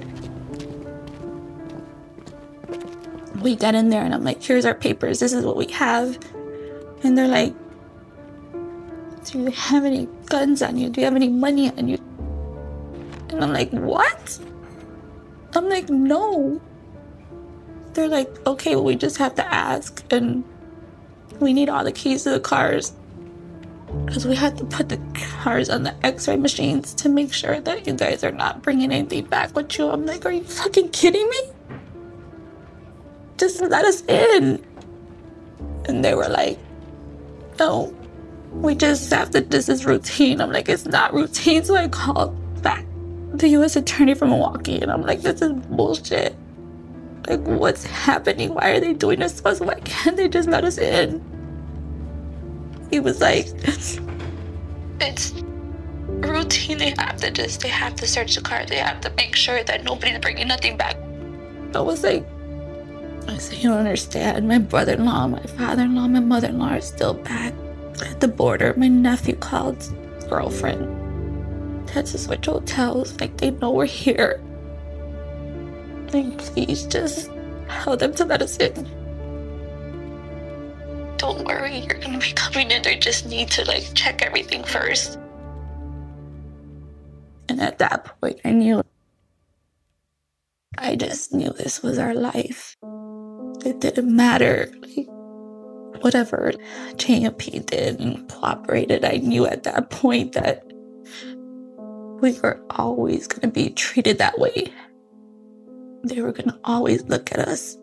We got in there and I'm like, here's our papers. This is what we have. And they're like, do you have any guns on you? Do you have any money on you? And I'm like, what? I'm like, no. They're like, okay, well, we just have to ask. And we need all the keys to the cars. Because we have to put the cars on the x-ray machines to make sure that you guys are not bringing anything back with you. I'm like, are you fucking kidding me? Just let us in. And they were like, no. We just have to, this is routine. I'm like, it's not routine. So I called back the U.S. attorney from Milwaukee and I'm like, this is bullshit. Like, what's happening? Why are they doing this to us? Why can't they just let us in? He was like, it's routine. They have to search the car. They have to make sure that nobody's bringing nothing back. I said, you don't understand. My brother-in-law, my father-in-law, my mother-in-law are still back at the border. My nephew called his girlfriend. Had to switch hotels. Like, they know we're here. Like, please just tell them to let us in. Don't worry, you're gonna be coming in. They just need to, like, check everything first. And at that point, I just knew this was our life. It didn't matter. Like, whatever JMP did and cooperated, I knew at that point that we were always going to be treated that way. They were going to always look at us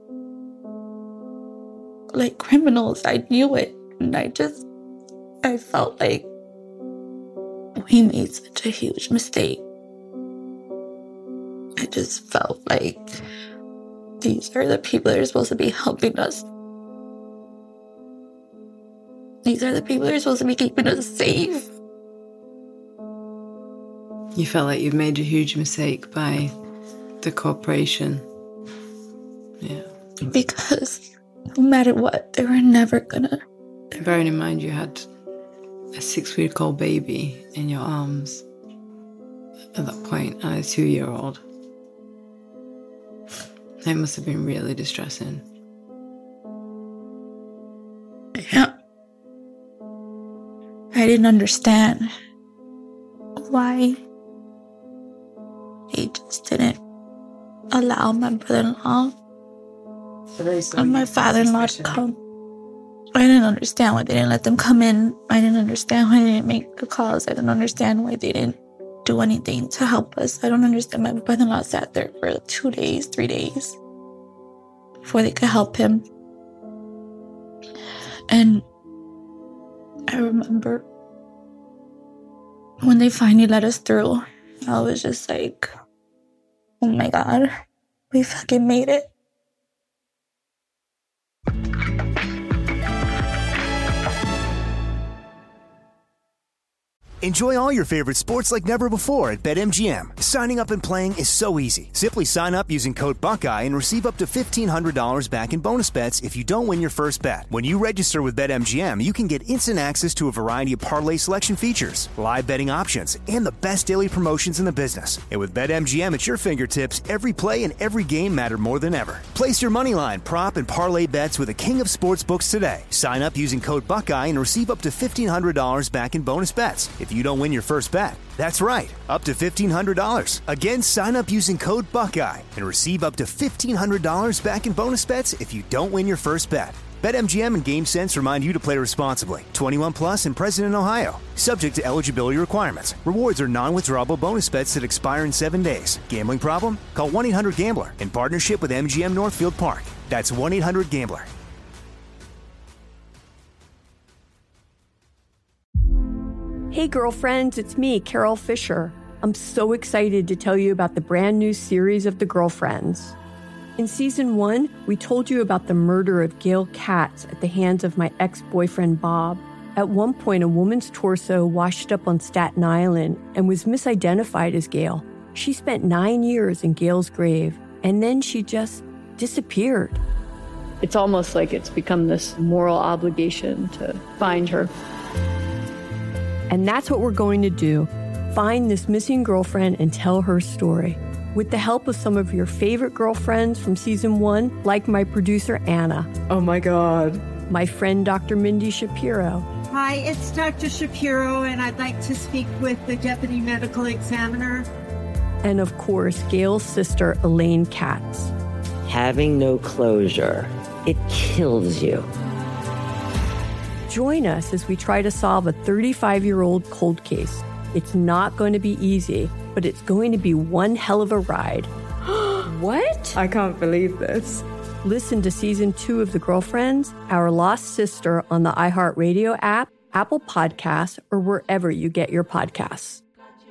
like criminals. I knew it. And I felt like we made such a huge mistake. I just felt like these are the people that are supposed to be helping us. These are the people that are supposed to be keeping us safe. You felt like you've made a huge mistake by the cooperation. Yeah. Because no matter what, they were never gonna. Bearing in mind you had a 6-week-old baby in your arms at that point and a 2-year-old. It must have been really distressing. Yeah. I didn't understand why they just didn't allow my brother-in-law and my father-in-law to come. I didn't understand why they didn't let them come in. I didn't understand why they didn't make the calls. I didn't understand why they didn't do anything to help us. I don't understand. My brother-in-law sat there for 2 days, 3 days before they could help him. And I remember when they finally let us through, I was just like, oh my God, we fucking made it. Enjoy all your favorite sports like never before at BetMGM. Signing up and playing is so easy. Simply sign up using code Buckeye and receive up to $1,500 back in bonus bets if you don't win your first bet. When you register with BetMGM, you can get instant access to a variety of parlay selection features, live betting options, and the best daily promotions in the business. And with BetMGM at your fingertips, every play and every game matter more than ever. Place your moneyline, prop, and parlay bets with the king of sportsbooks today. Sign up using code Buckeye and receive up to $1,500 back in bonus bets if you don't win your first bet. That's right, up to $1,500. Again, sign up using code Buckeye and receive up to $1,500 back in bonus bets if you don't win your first bet. BetMGM and GameSense remind you to play responsibly. 21 plus and present in Ohio. Subject to eligibility requirements. Rewards are non-withdrawable bonus bets that expire in 7 days. Gambling problem? Call 1-800-GAMBLER in partnership with MGM Northfield Park. That's 1-800-GAMBLER. Hey girlfriends, it's me, Carol Fisher. I'm so excited to tell you about the brand new series of The Girlfriends. In season 1, we told you about the murder of Gail Katz at the hands of my ex-boyfriend Bob. At one point, a woman's torso washed up on Staten Island and was misidentified as Gail. She spent 9 years in Gail's grave, and then she just disappeared. It's almost like it's become this moral obligation to find her. And that's what we're going to do. Find this missing girlfriend and tell her story. With the help of some of your favorite girlfriends from season 1, like my producer, Anna. Oh my God. My friend, Dr. Mindy Shapiro. Hi, it's Dr. Shapiro, and I'd like to speak with the deputy medical examiner. And of course, Gail's sister, Elaine Katz. Having no closure, it kills you. Join us as we try to solve a 35-year-old cold case. It's not going to be easy, but it's going to be one hell of a ride. What? I can't believe this. Listen to season 2 of The Girlfriends, Our Lost Sister on the iHeartRadio app, Apple Podcasts, or wherever you get your podcasts.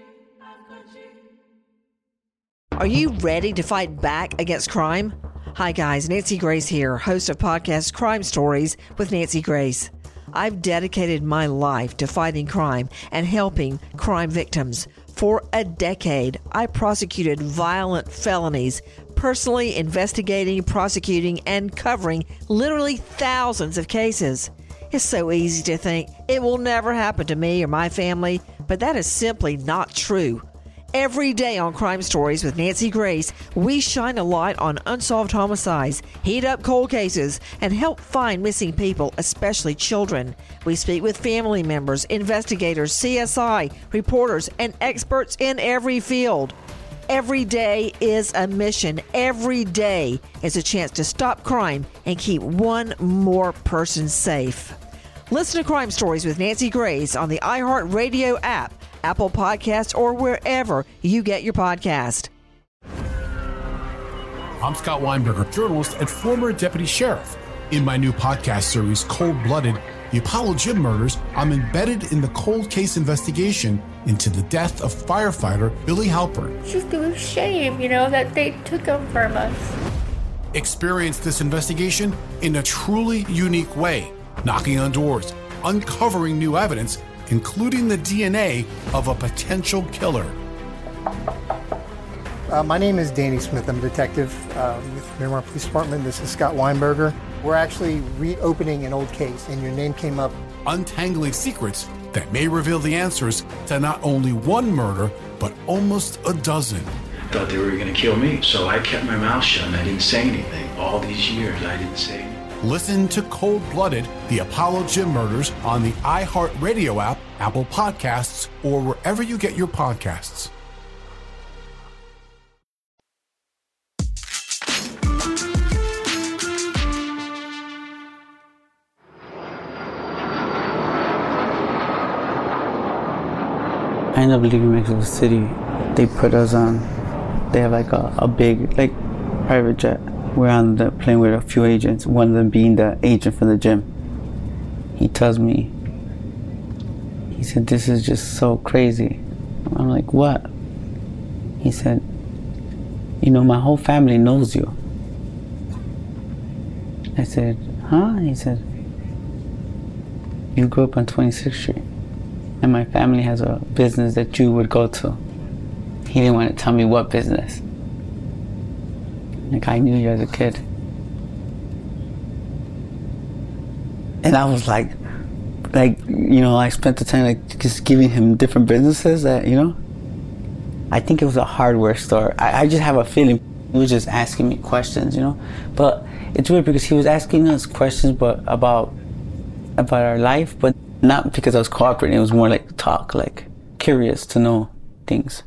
Are you ready to fight back against crime? Hi guys, Nancy Grace here, host of podcast Crime Stories with Nancy Grace. I've dedicated my life to fighting crime and helping crime victims. For a decade, I prosecuted violent felonies, personally investigating, prosecuting, and covering literally thousands of cases. It's so easy to think it will never happen to me or my family, but that is simply not true. Every day on Crime Stories with Nancy Grace, we shine a light on unsolved homicides, heat up cold cases, and help find missing people, especially children. We speak with family members, investigators, CSI, reporters, and experts in every field. Every day is a mission. Every day is a chance to stop crime and keep one more person safe. Listen to Crime Stories with Nancy Grace on the iHeartRadio app, Apple Podcasts, or wherever you get your podcast. I'm Scott Weinberger, journalist and former deputy sheriff. In my new podcast series, Cold Blooded, The Apollo Gym Murders, I'm embedded in the cold case investigation into the death of firefighter Billy Halpern. It's just a shame, that they took him from us. Experience this investigation in a truly unique way, knocking on doors, uncovering new evidence, including the DNA of a potential killer. My name is Danny Smith. I'm a detective with Miramar Police Department. This is Scott Weinberger. We're actually reopening an old case, and your name came up. Untangling secrets that may reveal the answers to not only one murder, but almost a dozen. Thought they were going to kill me, so I kept my mouth shut and I didn't say anything. All these years, I didn't say anything. Listen to Cold Blooded, The Apollo Gym Murders on the iHeartRadio app, Apple Podcasts, or wherever you get your podcasts. I ended up leaving Mexico City. They put us on, they have like a big private jet. We're on the plane with a few agents, one of them being the agent from the gym. He tells me, he said, "This is just so crazy." I'm like, "What?" He said, you know, my whole family knows you. I said, huh? He said, you grew up on 26th Street, and my family has a business that you would go to. He didn't want to tell me what business. Like, I knew you as a kid. And I was like, you know, I spent the time like just giving him different businesses that, you know. I think it was a hardware store. I just have a feeling he was just asking me questions, you know. But it's weird because he was asking us questions but about our life, but not because I was cooperating. It was more like talk, like curious to know things.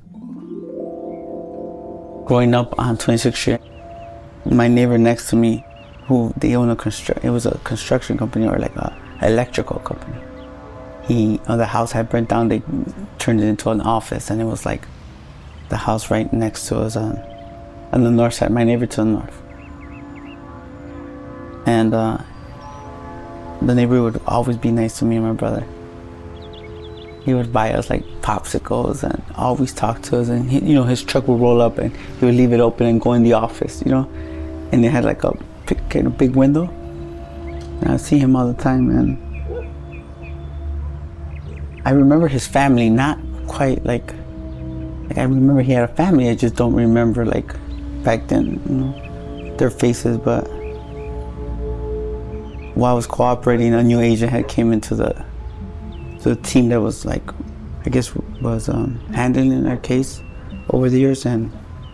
Growing up on 26th Street, my neighbor next to me, who they own it was a construction company or like a electrical company. The house had burnt down. They turned it into an office, and it was like the house right next to us on the north side. My neighbor to the north, and the neighbor would always be nice to me and my brother. He would buy us like popsicles and always talk to us. And you know, his truck would roll up and he would leave it open and go in the office, you know. And it had like a big window. And I'd see him all the time. And I remember his family, not quite like I remember he had a family. I just don't remember like back then, you know, their faces. But while I was cooperating, a new agent had came into the team that was like, I guess was handling our case over the years. And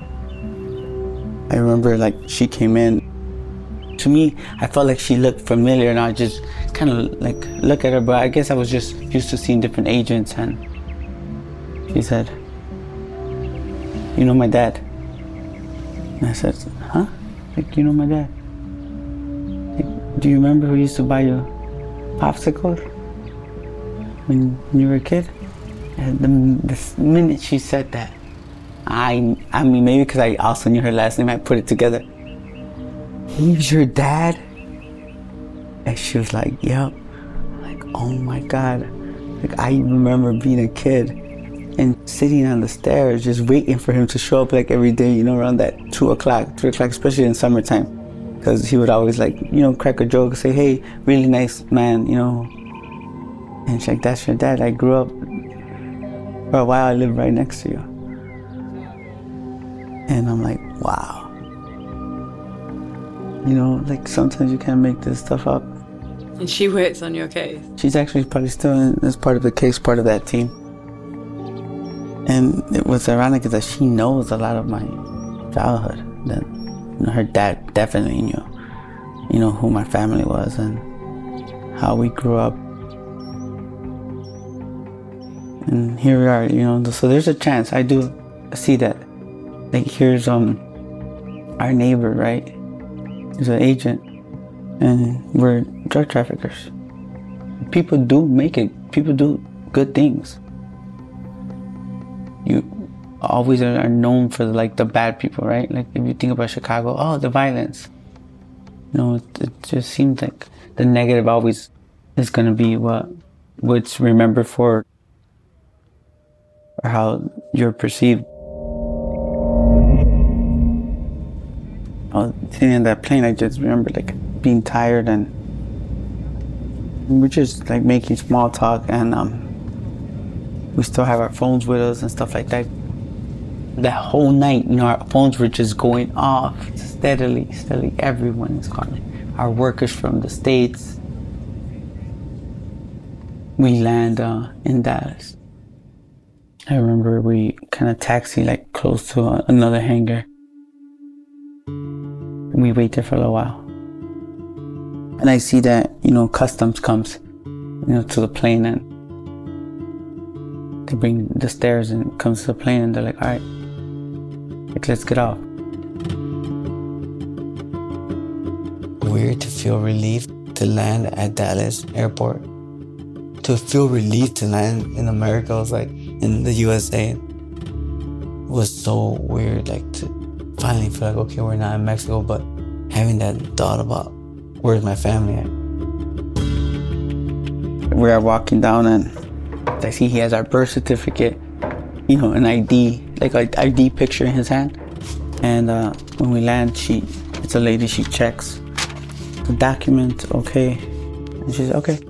I remember like she came in. To me, I felt like she looked familiar, and I just kind of like look at her, but I guess I was just used to seeing different agents. And she said, you know my dad? And I said, huh? Like, you know my dad? Like, do you remember who used to buy you popsicles when you were a kid? And the minute she said that, I mean, maybe because I also knew her last name, I put it together. He's your dad? And she was like, yep. Like, oh my God. Like, I remember being a kid and sitting on the stairs just waiting for him to show up like every day, you know, around that 2 o'clock, 3 o'clock, especially in summertime. Because he would always like, you know, crack a joke and say, hey, really nice man, you know. And she's like, that's your dad. I grew up, for a while I lived right next to you. And I'm like, wow. You know, like sometimes you can't make this stuff up. And she works on your case? She's actually probably still as part of the case, part of that team. And what's ironic is that she knows a lot of my childhood. That, you know, her dad definitely knew, you know, who my family was and how we grew up. And here we are, you know, so there's a chance. I do see that. Like, here's our neighbor, right? He's an agent, and we're drug traffickers. People do make it. People do good things. You always are known for like the bad people, right? Like if you think about Chicago, oh, the violence. You know, it just seems like the negative always is going to be what's remembered for, or how you're perceived. I was sitting in that plane, I just remember like being tired, and we're just like making small talk, and we still have our phones with us and stuff like that. That whole night, you know, our phones were just going off steadily. Everyone is calling. Our workers from the States. We land in Dallas. I remember we kind of taxi like close to another hangar. We wait there for a little while. And I see that, you know, customs comes, you know, to the plane, and they bring the stairs and comes to the plane, and they're like, all right, like, let's get off. Weird to feel relief to land at Dallas airport. To feel relief to land in America was like, in the USA, was so weird, like to finally feel like, okay, we're not in Mexico, but having that thought about where's my family at. We are walking down, and I see he has our birth certificate, you know, an ID like a ID picture in his hand. And when we land, it's a lady, she checks the document, okay. And she said, okay.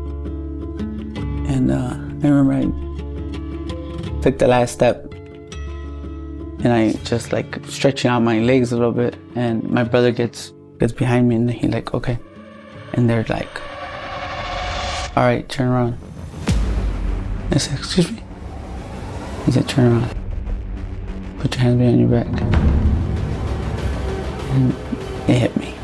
And I remember I took the last step and I just like stretching out my legs a little bit, and my brother gets behind me and he's like, okay. And they're like, all right, turn around. I said, excuse me? He said, turn around. Put your hands behind your back. And it hit me.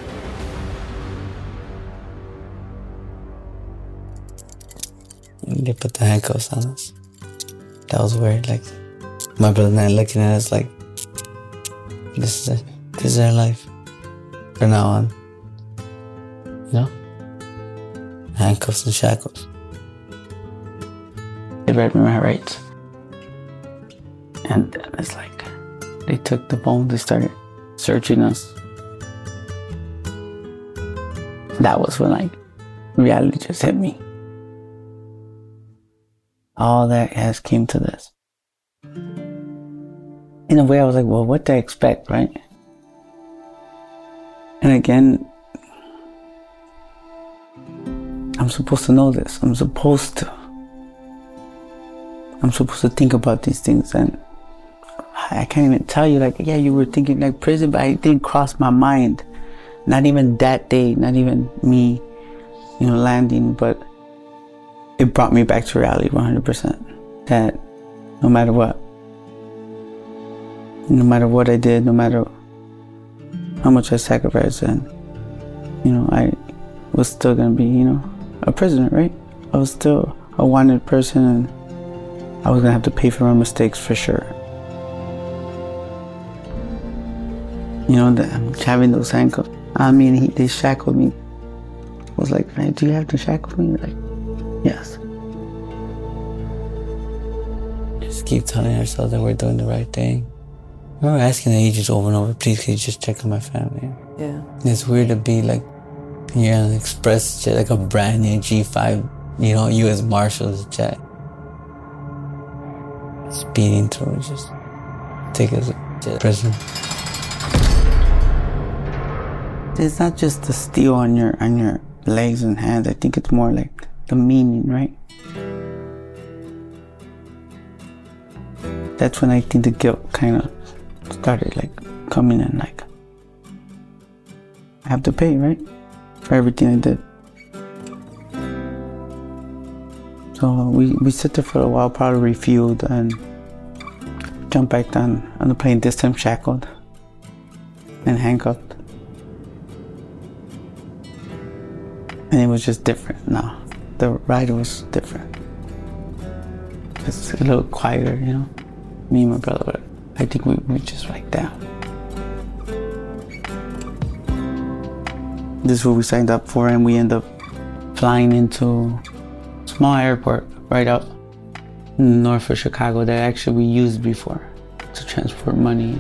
They put the handcuffs on us. That was weird. Like, my brother and I looking at us like, this is it. This is our life. From now on. You know? Handcuffs and shackles. They read me my rights. And it's like, they took the phone, they started searching us. That was when like, reality just hit me. All that has came to this. In a way, I was like, well, what do I expect, right? And again, I'm supposed to know this. I'm supposed to think about these things. And I can't even tell you, like, yeah, you were thinking like prison, but it didn't cross my mind. Not even that day, not even me, landing, but it brought me back to reality 100%. That no matter what I did, no matter how much I sacrificed, and I was still gonna be, a prisoner, right? I was still a wanted person, and I was gonna have to pay for my mistakes for sure. Having those handcuffs. I mean, they shackled me. I was like, hey, do you have to shackle me? Like, yes. Just keep telling ourselves that we're doing the right thing. I remember asking the agents over and over, please, can you just check on my family? Yeah. And it's weird to be like, you're on an express jet, like a brand new G5, U.S. Marshals jet. Speeding through, just take us to prison. It's not just the steel on your legs and hands. I think it's more like the meaning, right? That's when I think the guilt kind of started like coming in, like I have to pay, right? For everything I did. So we sit there for a while, probably refueled, and jumped back on the plane, this time shackled and handcuffed. And it was just different now. The ride was different. It's a little quieter, Me and my brother, but I think we just like down. This is what we signed up for, and we end up flying into a small airport right up north of Chicago that actually we used before to transport money.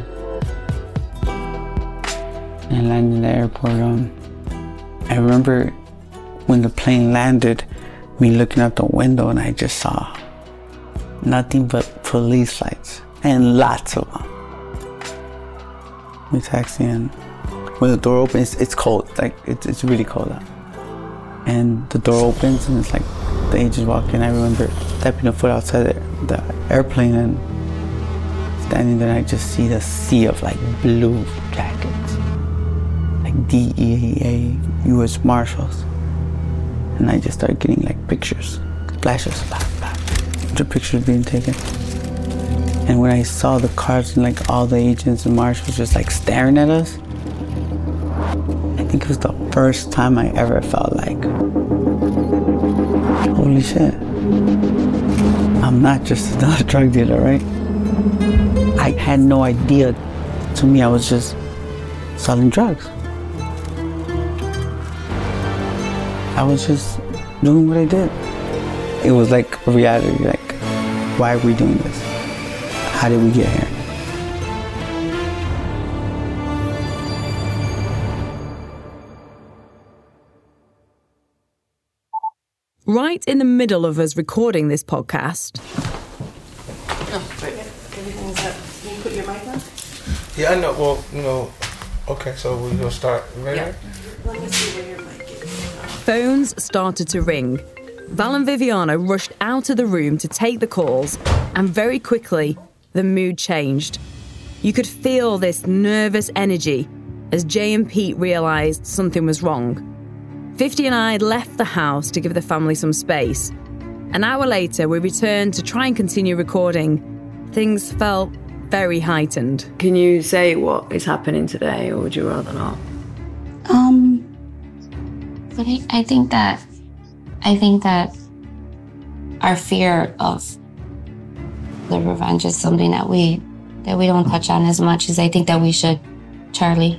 And landing in the airport, I remember when the plane landed, me looking out the window, and I just saw nothing but police lights, and lots of them. We taxi in. When the door opens, it's cold, like it's really cold out. And the door opens and it's like the agents walk in. I remember stepping a foot outside the airplane and standing there, and I just see the sea of like blue jackets, like DEA, U.S. Marshals. And I just started getting like pictures, flashes, pop, pop, the pictures being taken. And when I saw the cars and like all the agents and marshals just like staring at us, I think it was the first time I ever felt like, holy shit, I'm not just another drug dealer, right? I had no idea. To me, I was just selling drugs. I was just doing what I did. It was like a reality, like, why are we doing this? How did we get here? Right in the middle of us recording this podcast, everything's up. put your mic on? Yeah, I know. Well, okay, so we're going to start right here? Let me see where your mic is. Phones started to ring. Val and Viviana rushed out of the room to take the calls, and very quickly, the mood changed. You could feel this nervous energy as Jay and Pete realised something was wrong. 50 and I left the house to give the family some space. An hour later, we returned to try and continue recording. Things felt very heightened. Can you say what is happening today, or would you rather not? But I think that our fear of the revenge is something that we don't touch on as much as I think that we should, Charlie.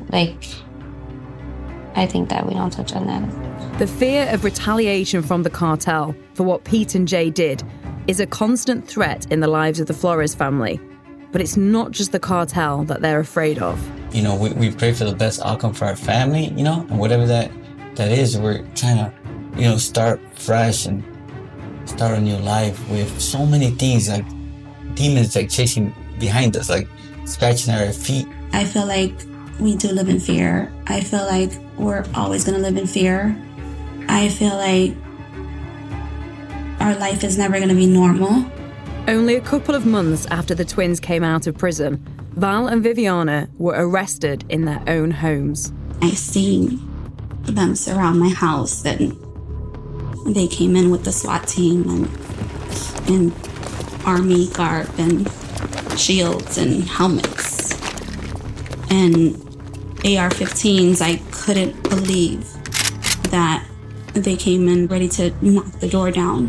I think that we don't touch on that. The fear of retaliation from the cartel for what Pete and Jay did is a constant threat in the lives of the Flores family. But it's not just the cartel that they're afraid of. You know, we pray for the best outcome for our family, you know, and whatever that is, we're trying to, you know, start fresh and start a new life with so many things, like demons like chasing behind us, like scratching at our feet. I feel like we do live in fear. I feel like we're always going to live in fear. I feel like our life is never going to be normal. Only a couple of months after the twins came out of prison, Val and Viviana were arrested in their own homes. I seen them surround my house, and they came in with the SWAT team and army garb and shields and helmets and AR-15s. I couldn't believe that they came in ready to knock the door down.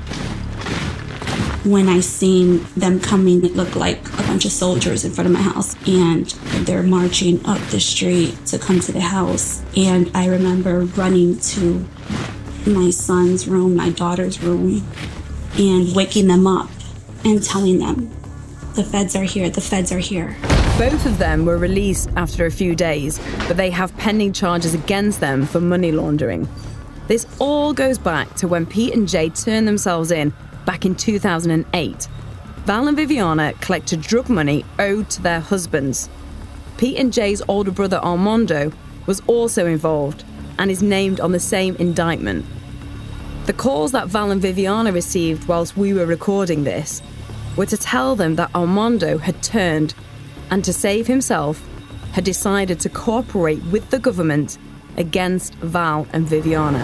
When I seen them coming, it looked like a bunch of soldiers in front of my house, and they're marching up the street to come to the house. And I remember running to my son's room, my daughter's room, and waking them up and telling them, the feds are here, the feds are here. Both of them were released after a few days, but they have pending charges against them for money laundering. This all goes back to when Pete and Jay turned themselves in back in 2008. Val and Viviana collected drug money owed to their husbands. Pete and Jay's older brother Armando was also involved and is named on the same indictment. The calls that Val and Viviana received whilst we were recording this were to tell them that Armando had turned and, to save himself, had decided to cooperate with the government against Val and Viviana.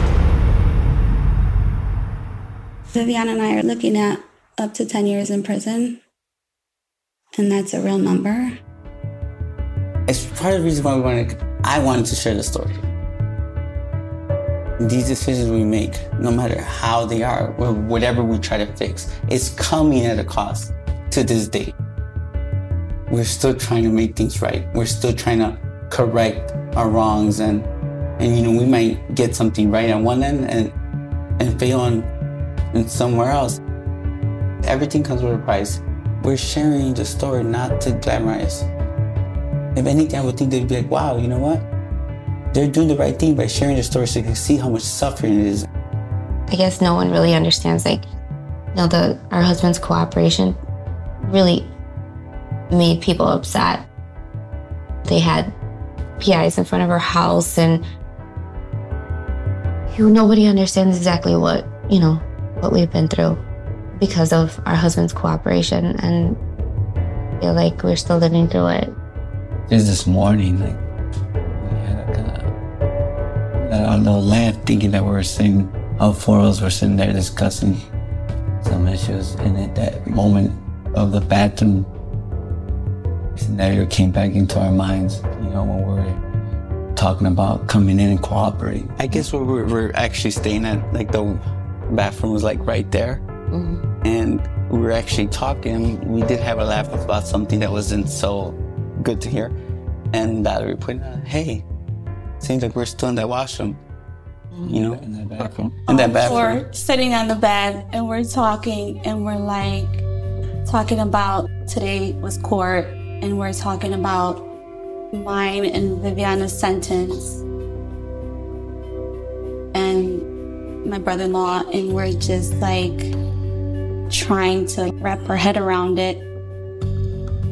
Viviana and I are looking at up to 10 years in prison, and that's a real number. It's part of the reason why I wanted to share the story. These decisions we make, no matter how they are, or whatever we try to fix, it's coming at a cost to this day. We're still trying to make things right. We're still trying to correct our wrongs, and you know, we might get something right on one end and fail and somewhere else. Everything comes with a price. We're sharing the story not to glamorize. If anything, I would think they'd be like, wow, you know what? They're doing the right thing by sharing the story so you can see how much suffering it is. I guess no one really understands, like, you know, our husband's cooperation really made people upset. They had PIs in front of our house, and nobody understands exactly what we've been through because of our husband's cooperation, and I feel like we're still living through it. Just this morning, like, we had a little laugh thinking that we were sitting, all four of us were sitting there discussing some issues, and at that moment of the bathroom scenario came back into our minds, you know, when we were talking about coming in and cooperating. I guess where we're actually staying at, like, the bathroom was like right there. Mm-hmm. And we were actually talking. We did have a laugh about something that wasn't so good to hear. And Valerie put, hey, seems like we're still in that washroom, you know, in that bathroom. We're sitting on the bed and we're talking, and we're like talking about today was court, and we're talking about mine and Viviana's sentence and my brother-in-law, and we're just like trying to wrap our head around it.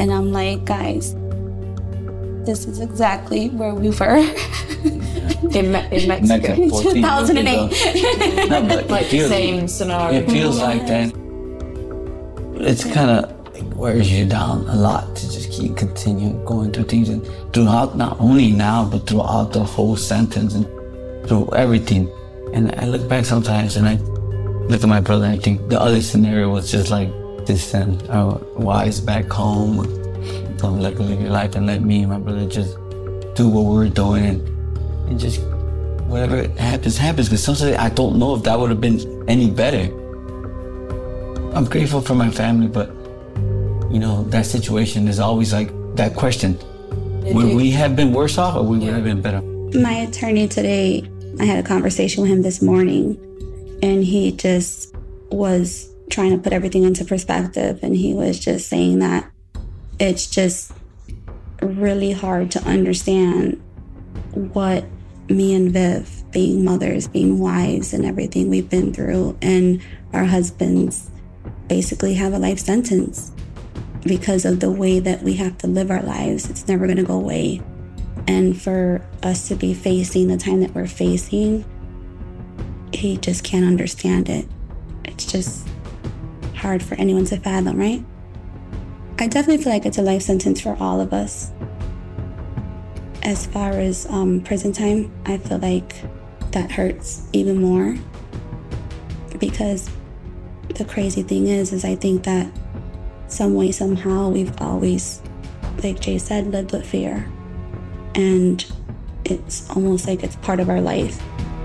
And I'm like, guys, this is exactly where we were in Mexico. in 2008. No, but Like the same scenario. It feels like that. It's kind of wears you down a lot to just keep continuing going through things, and throughout, not only now, but throughout the whole sentence and through everything. And I look back sometimes and I look at my brother and I think the other scenario was just like this, send our wives back home, don't let go live your life and let me and my brother just do what we were doing, and just whatever happens, happens. Because sometimes I don't know if that would have been any better. I'm grateful for my family, but you know, that situation is always like that question. Would we have been worse off, or would we have been better? My attorney today, I had a conversation with him this morning, and he just was trying to put everything into perspective, and he was just saying that it's just really hard to understand what me and Viv, being mothers, being wives, and everything we've been through, and our husbands basically have a life sentence because of the way that we have to live our lives. It's never going to go away. And for us to be facing the time that we're facing, he just can't understand it. It's just hard for anyone to fathom, right? I definitely feel like it's a life sentence for all of us. As far as prison time, I feel like that hurts even more, because the crazy thing is I think that some way, somehow, we've always, like Jay said, lived with fear. And it's almost like it's part of our life.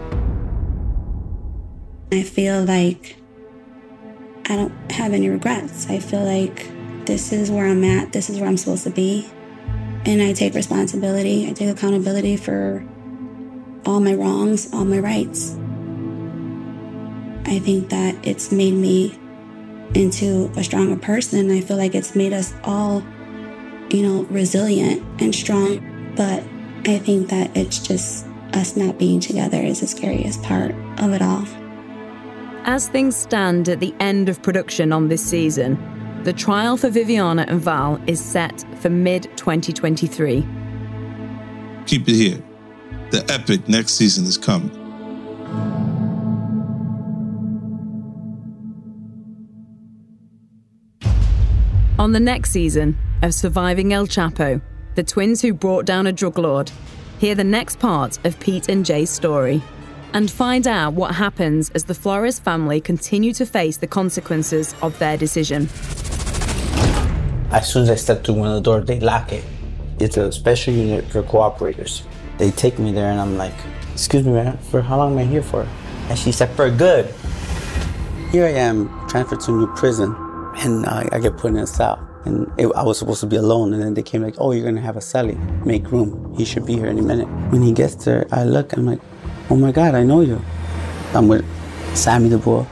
I feel like I don't have any regrets. I feel like this is where I'm at. This is where I'm supposed to be. And I take responsibility. I take accountability for all my wrongs, all my rights. I think that it's made me into a stronger person. I feel like it's made us all, resilient and strong. But I think that it's just us not being together is the scariest part of it all. As things stand at the end of production on this season, the trial for Viviana and Val is set for mid-2023. Keep it here. The epic next season is coming. On the next season of Surviving El Chapo, the twins who brought down a drug lord, hear the next part of Pete and Jay's story and find out what happens as the Flores family continue to face the consequences of their decision. As soon as I step through one of the doors, they lock it. It's a special unit for cooperators. They take me there and I'm like, excuse me, man, for how long am I here for? And she said, for good. Here I am, transferred to a new prison, and I get put in a cell. And I was supposed to be alone, and then they came like, oh, you're gonna have a cellie, make room. He should be here any minute. When he gets there, I look, I'm like, oh my God, I know you. I'm with Sammy the Bull.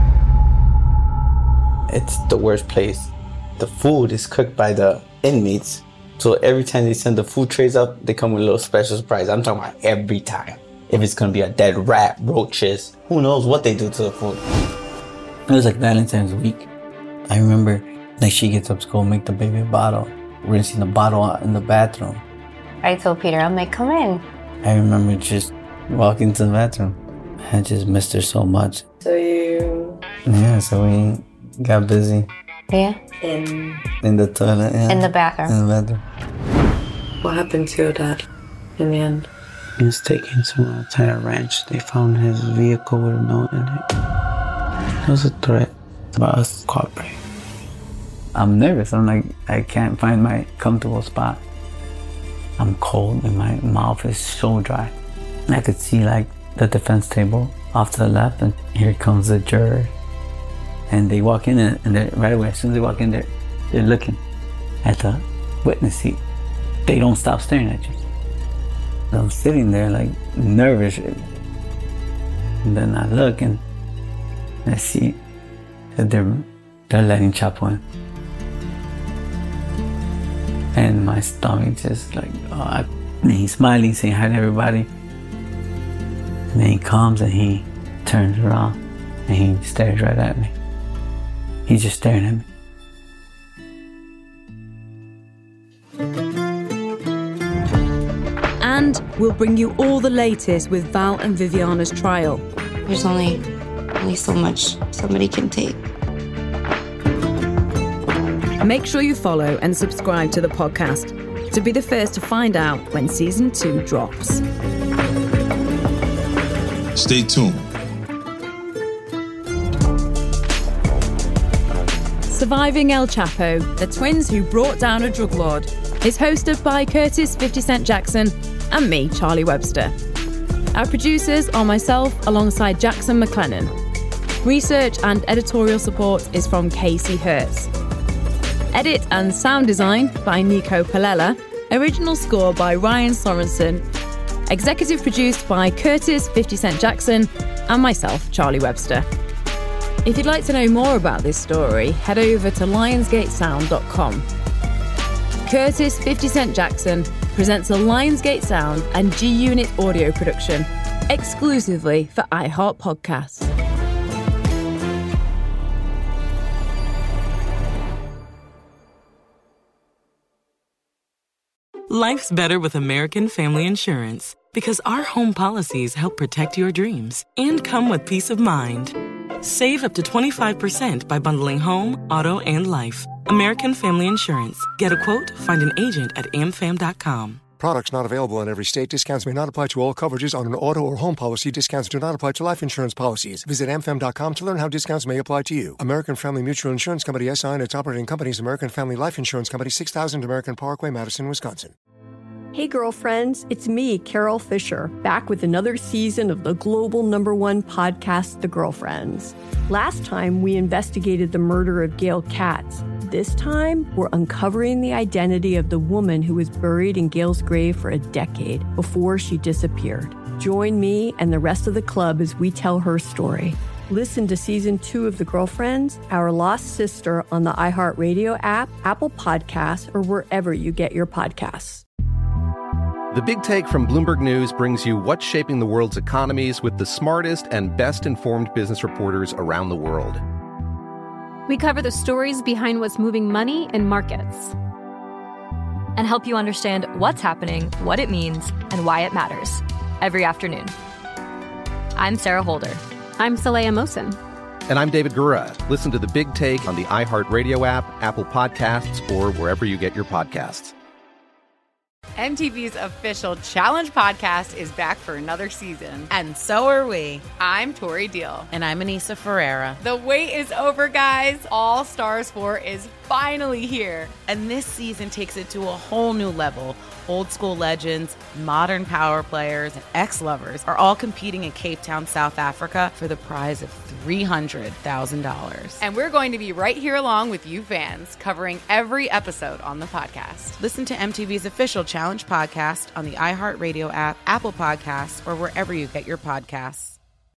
It's the worst place. The food is cooked by the inmates. So every time they send the food trays up, they come with a little special surprise. I'm talking about every time. If it's gonna be a dead rat, roaches, who knows what they do to the food. It was like Valentine's week. I remember like she gets up to go make the baby a bottle, rinsing the bottle in the bathroom. I told Peter, I'm like, come in. I remember just walking to the bathroom. I just missed her so much. So we got busy. Yeah? In the toilet, yeah. In the bathroom. In the bathroom. What happened to your dad in the end? He was taken to a tire ranch. They found his vehicle with a note in it. It was a threat about us cooperating. I'm nervous. I'm like, I can't find my comfortable spot. I'm cold and my mouth is so dry. I could see like the defense table off to the left, and here comes the juror. And they walk in, and right away, as soon as they walk in, they're looking at the witness seat. They don't stop staring at you. I'm sitting there like nervous. And then I look and I see that they're letting Chapo in. And my stomach just like, and he's smiling, saying hi to everybody. And then he comes and he turns around and he stares right at me. He's just staring at me. we'll bring you all the latest with Val and Viviana's trial. There's only so much somebody can take. Make sure you follow and subscribe to the podcast to be the first to find out when season 2 drops. Stay tuned. Surviving El Chapo, the twins who brought down a drug lord, is hosted by Curtis 50 Cent Jackson and me, Charlie Webster. Our producers are myself alongside Jackson McLennan. Research and editorial support is from Casey Hertz. Edit and sound design by Nico Palella. Original score by Ryan Sorensen. Executive produced by Curtis 50 Cent Jackson and myself, Charlie Webster. If you'd like to know more about this story, head over to lionsgatesound.com. Curtis 50 Cent Jackson presents a Lionsgate Sound and G-Unit audio production exclusively for iHeart Podcasts. Life's better with American Family Insurance because our home policies help protect your dreams and come with peace of mind. Save up to 25% by bundling home, auto, and life. American Family Insurance. Get a quote, find an agent at amfam.com. Products not available in every state. Discounts may not apply to all coverages on an auto or home policy. Discounts do not apply to life insurance policies. Visit amfam.com to learn how discounts may apply to you. American Family Mutual Insurance Company, SI, and its operating companies, American Family Life Insurance Company, 6000 American Parkway, Madison, Wisconsin. Hey girlfriends, it's me, Carol Fisher, back with another season of the global #1 podcast, The Girlfriends. Last time, we investigated the murder of Gail Katz. This time, we're uncovering the identity of the woman who was buried in Gail's grave for a decade before she disappeared. Join me and the rest of the club as we tell her story. Listen to Season 2 of The Girlfriends, Our Lost Sister on the iHeartRadio app, Apple Podcasts, or wherever you get your podcasts. The Big Take from Bloomberg News brings you what's shaping the world's economies with the smartest and best-informed business reporters around the world. We cover the stories behind what's moving money and markets, and help you understand what's happening, what it means, and why it matters every afternoon. I'm Sarah Holder. I'm Saleha Mohsin. And I'm David Gura. Listen to The Big Take on the iHeartRadio app, Apple Podcasts, or wherever you get your podcasts. MTV's official Challenge podcast is back for another season. And so are we. I'm Tori Deal. And I'm Anissa Ferreira. The wait is over, guys. All Stars 4 is finally here. And this season takes it to a whole new level. Old school legends, modern power players, and ex-lovers are all competing in Cape Town, South Africa for the prize of $300,000. And we're going to be right here along with you fans, covering every episode on the podcast. Listen to MTV's official Challenge podcast on the iHeartRadio app, Apple Podcasts, or wherever you get your podcasts.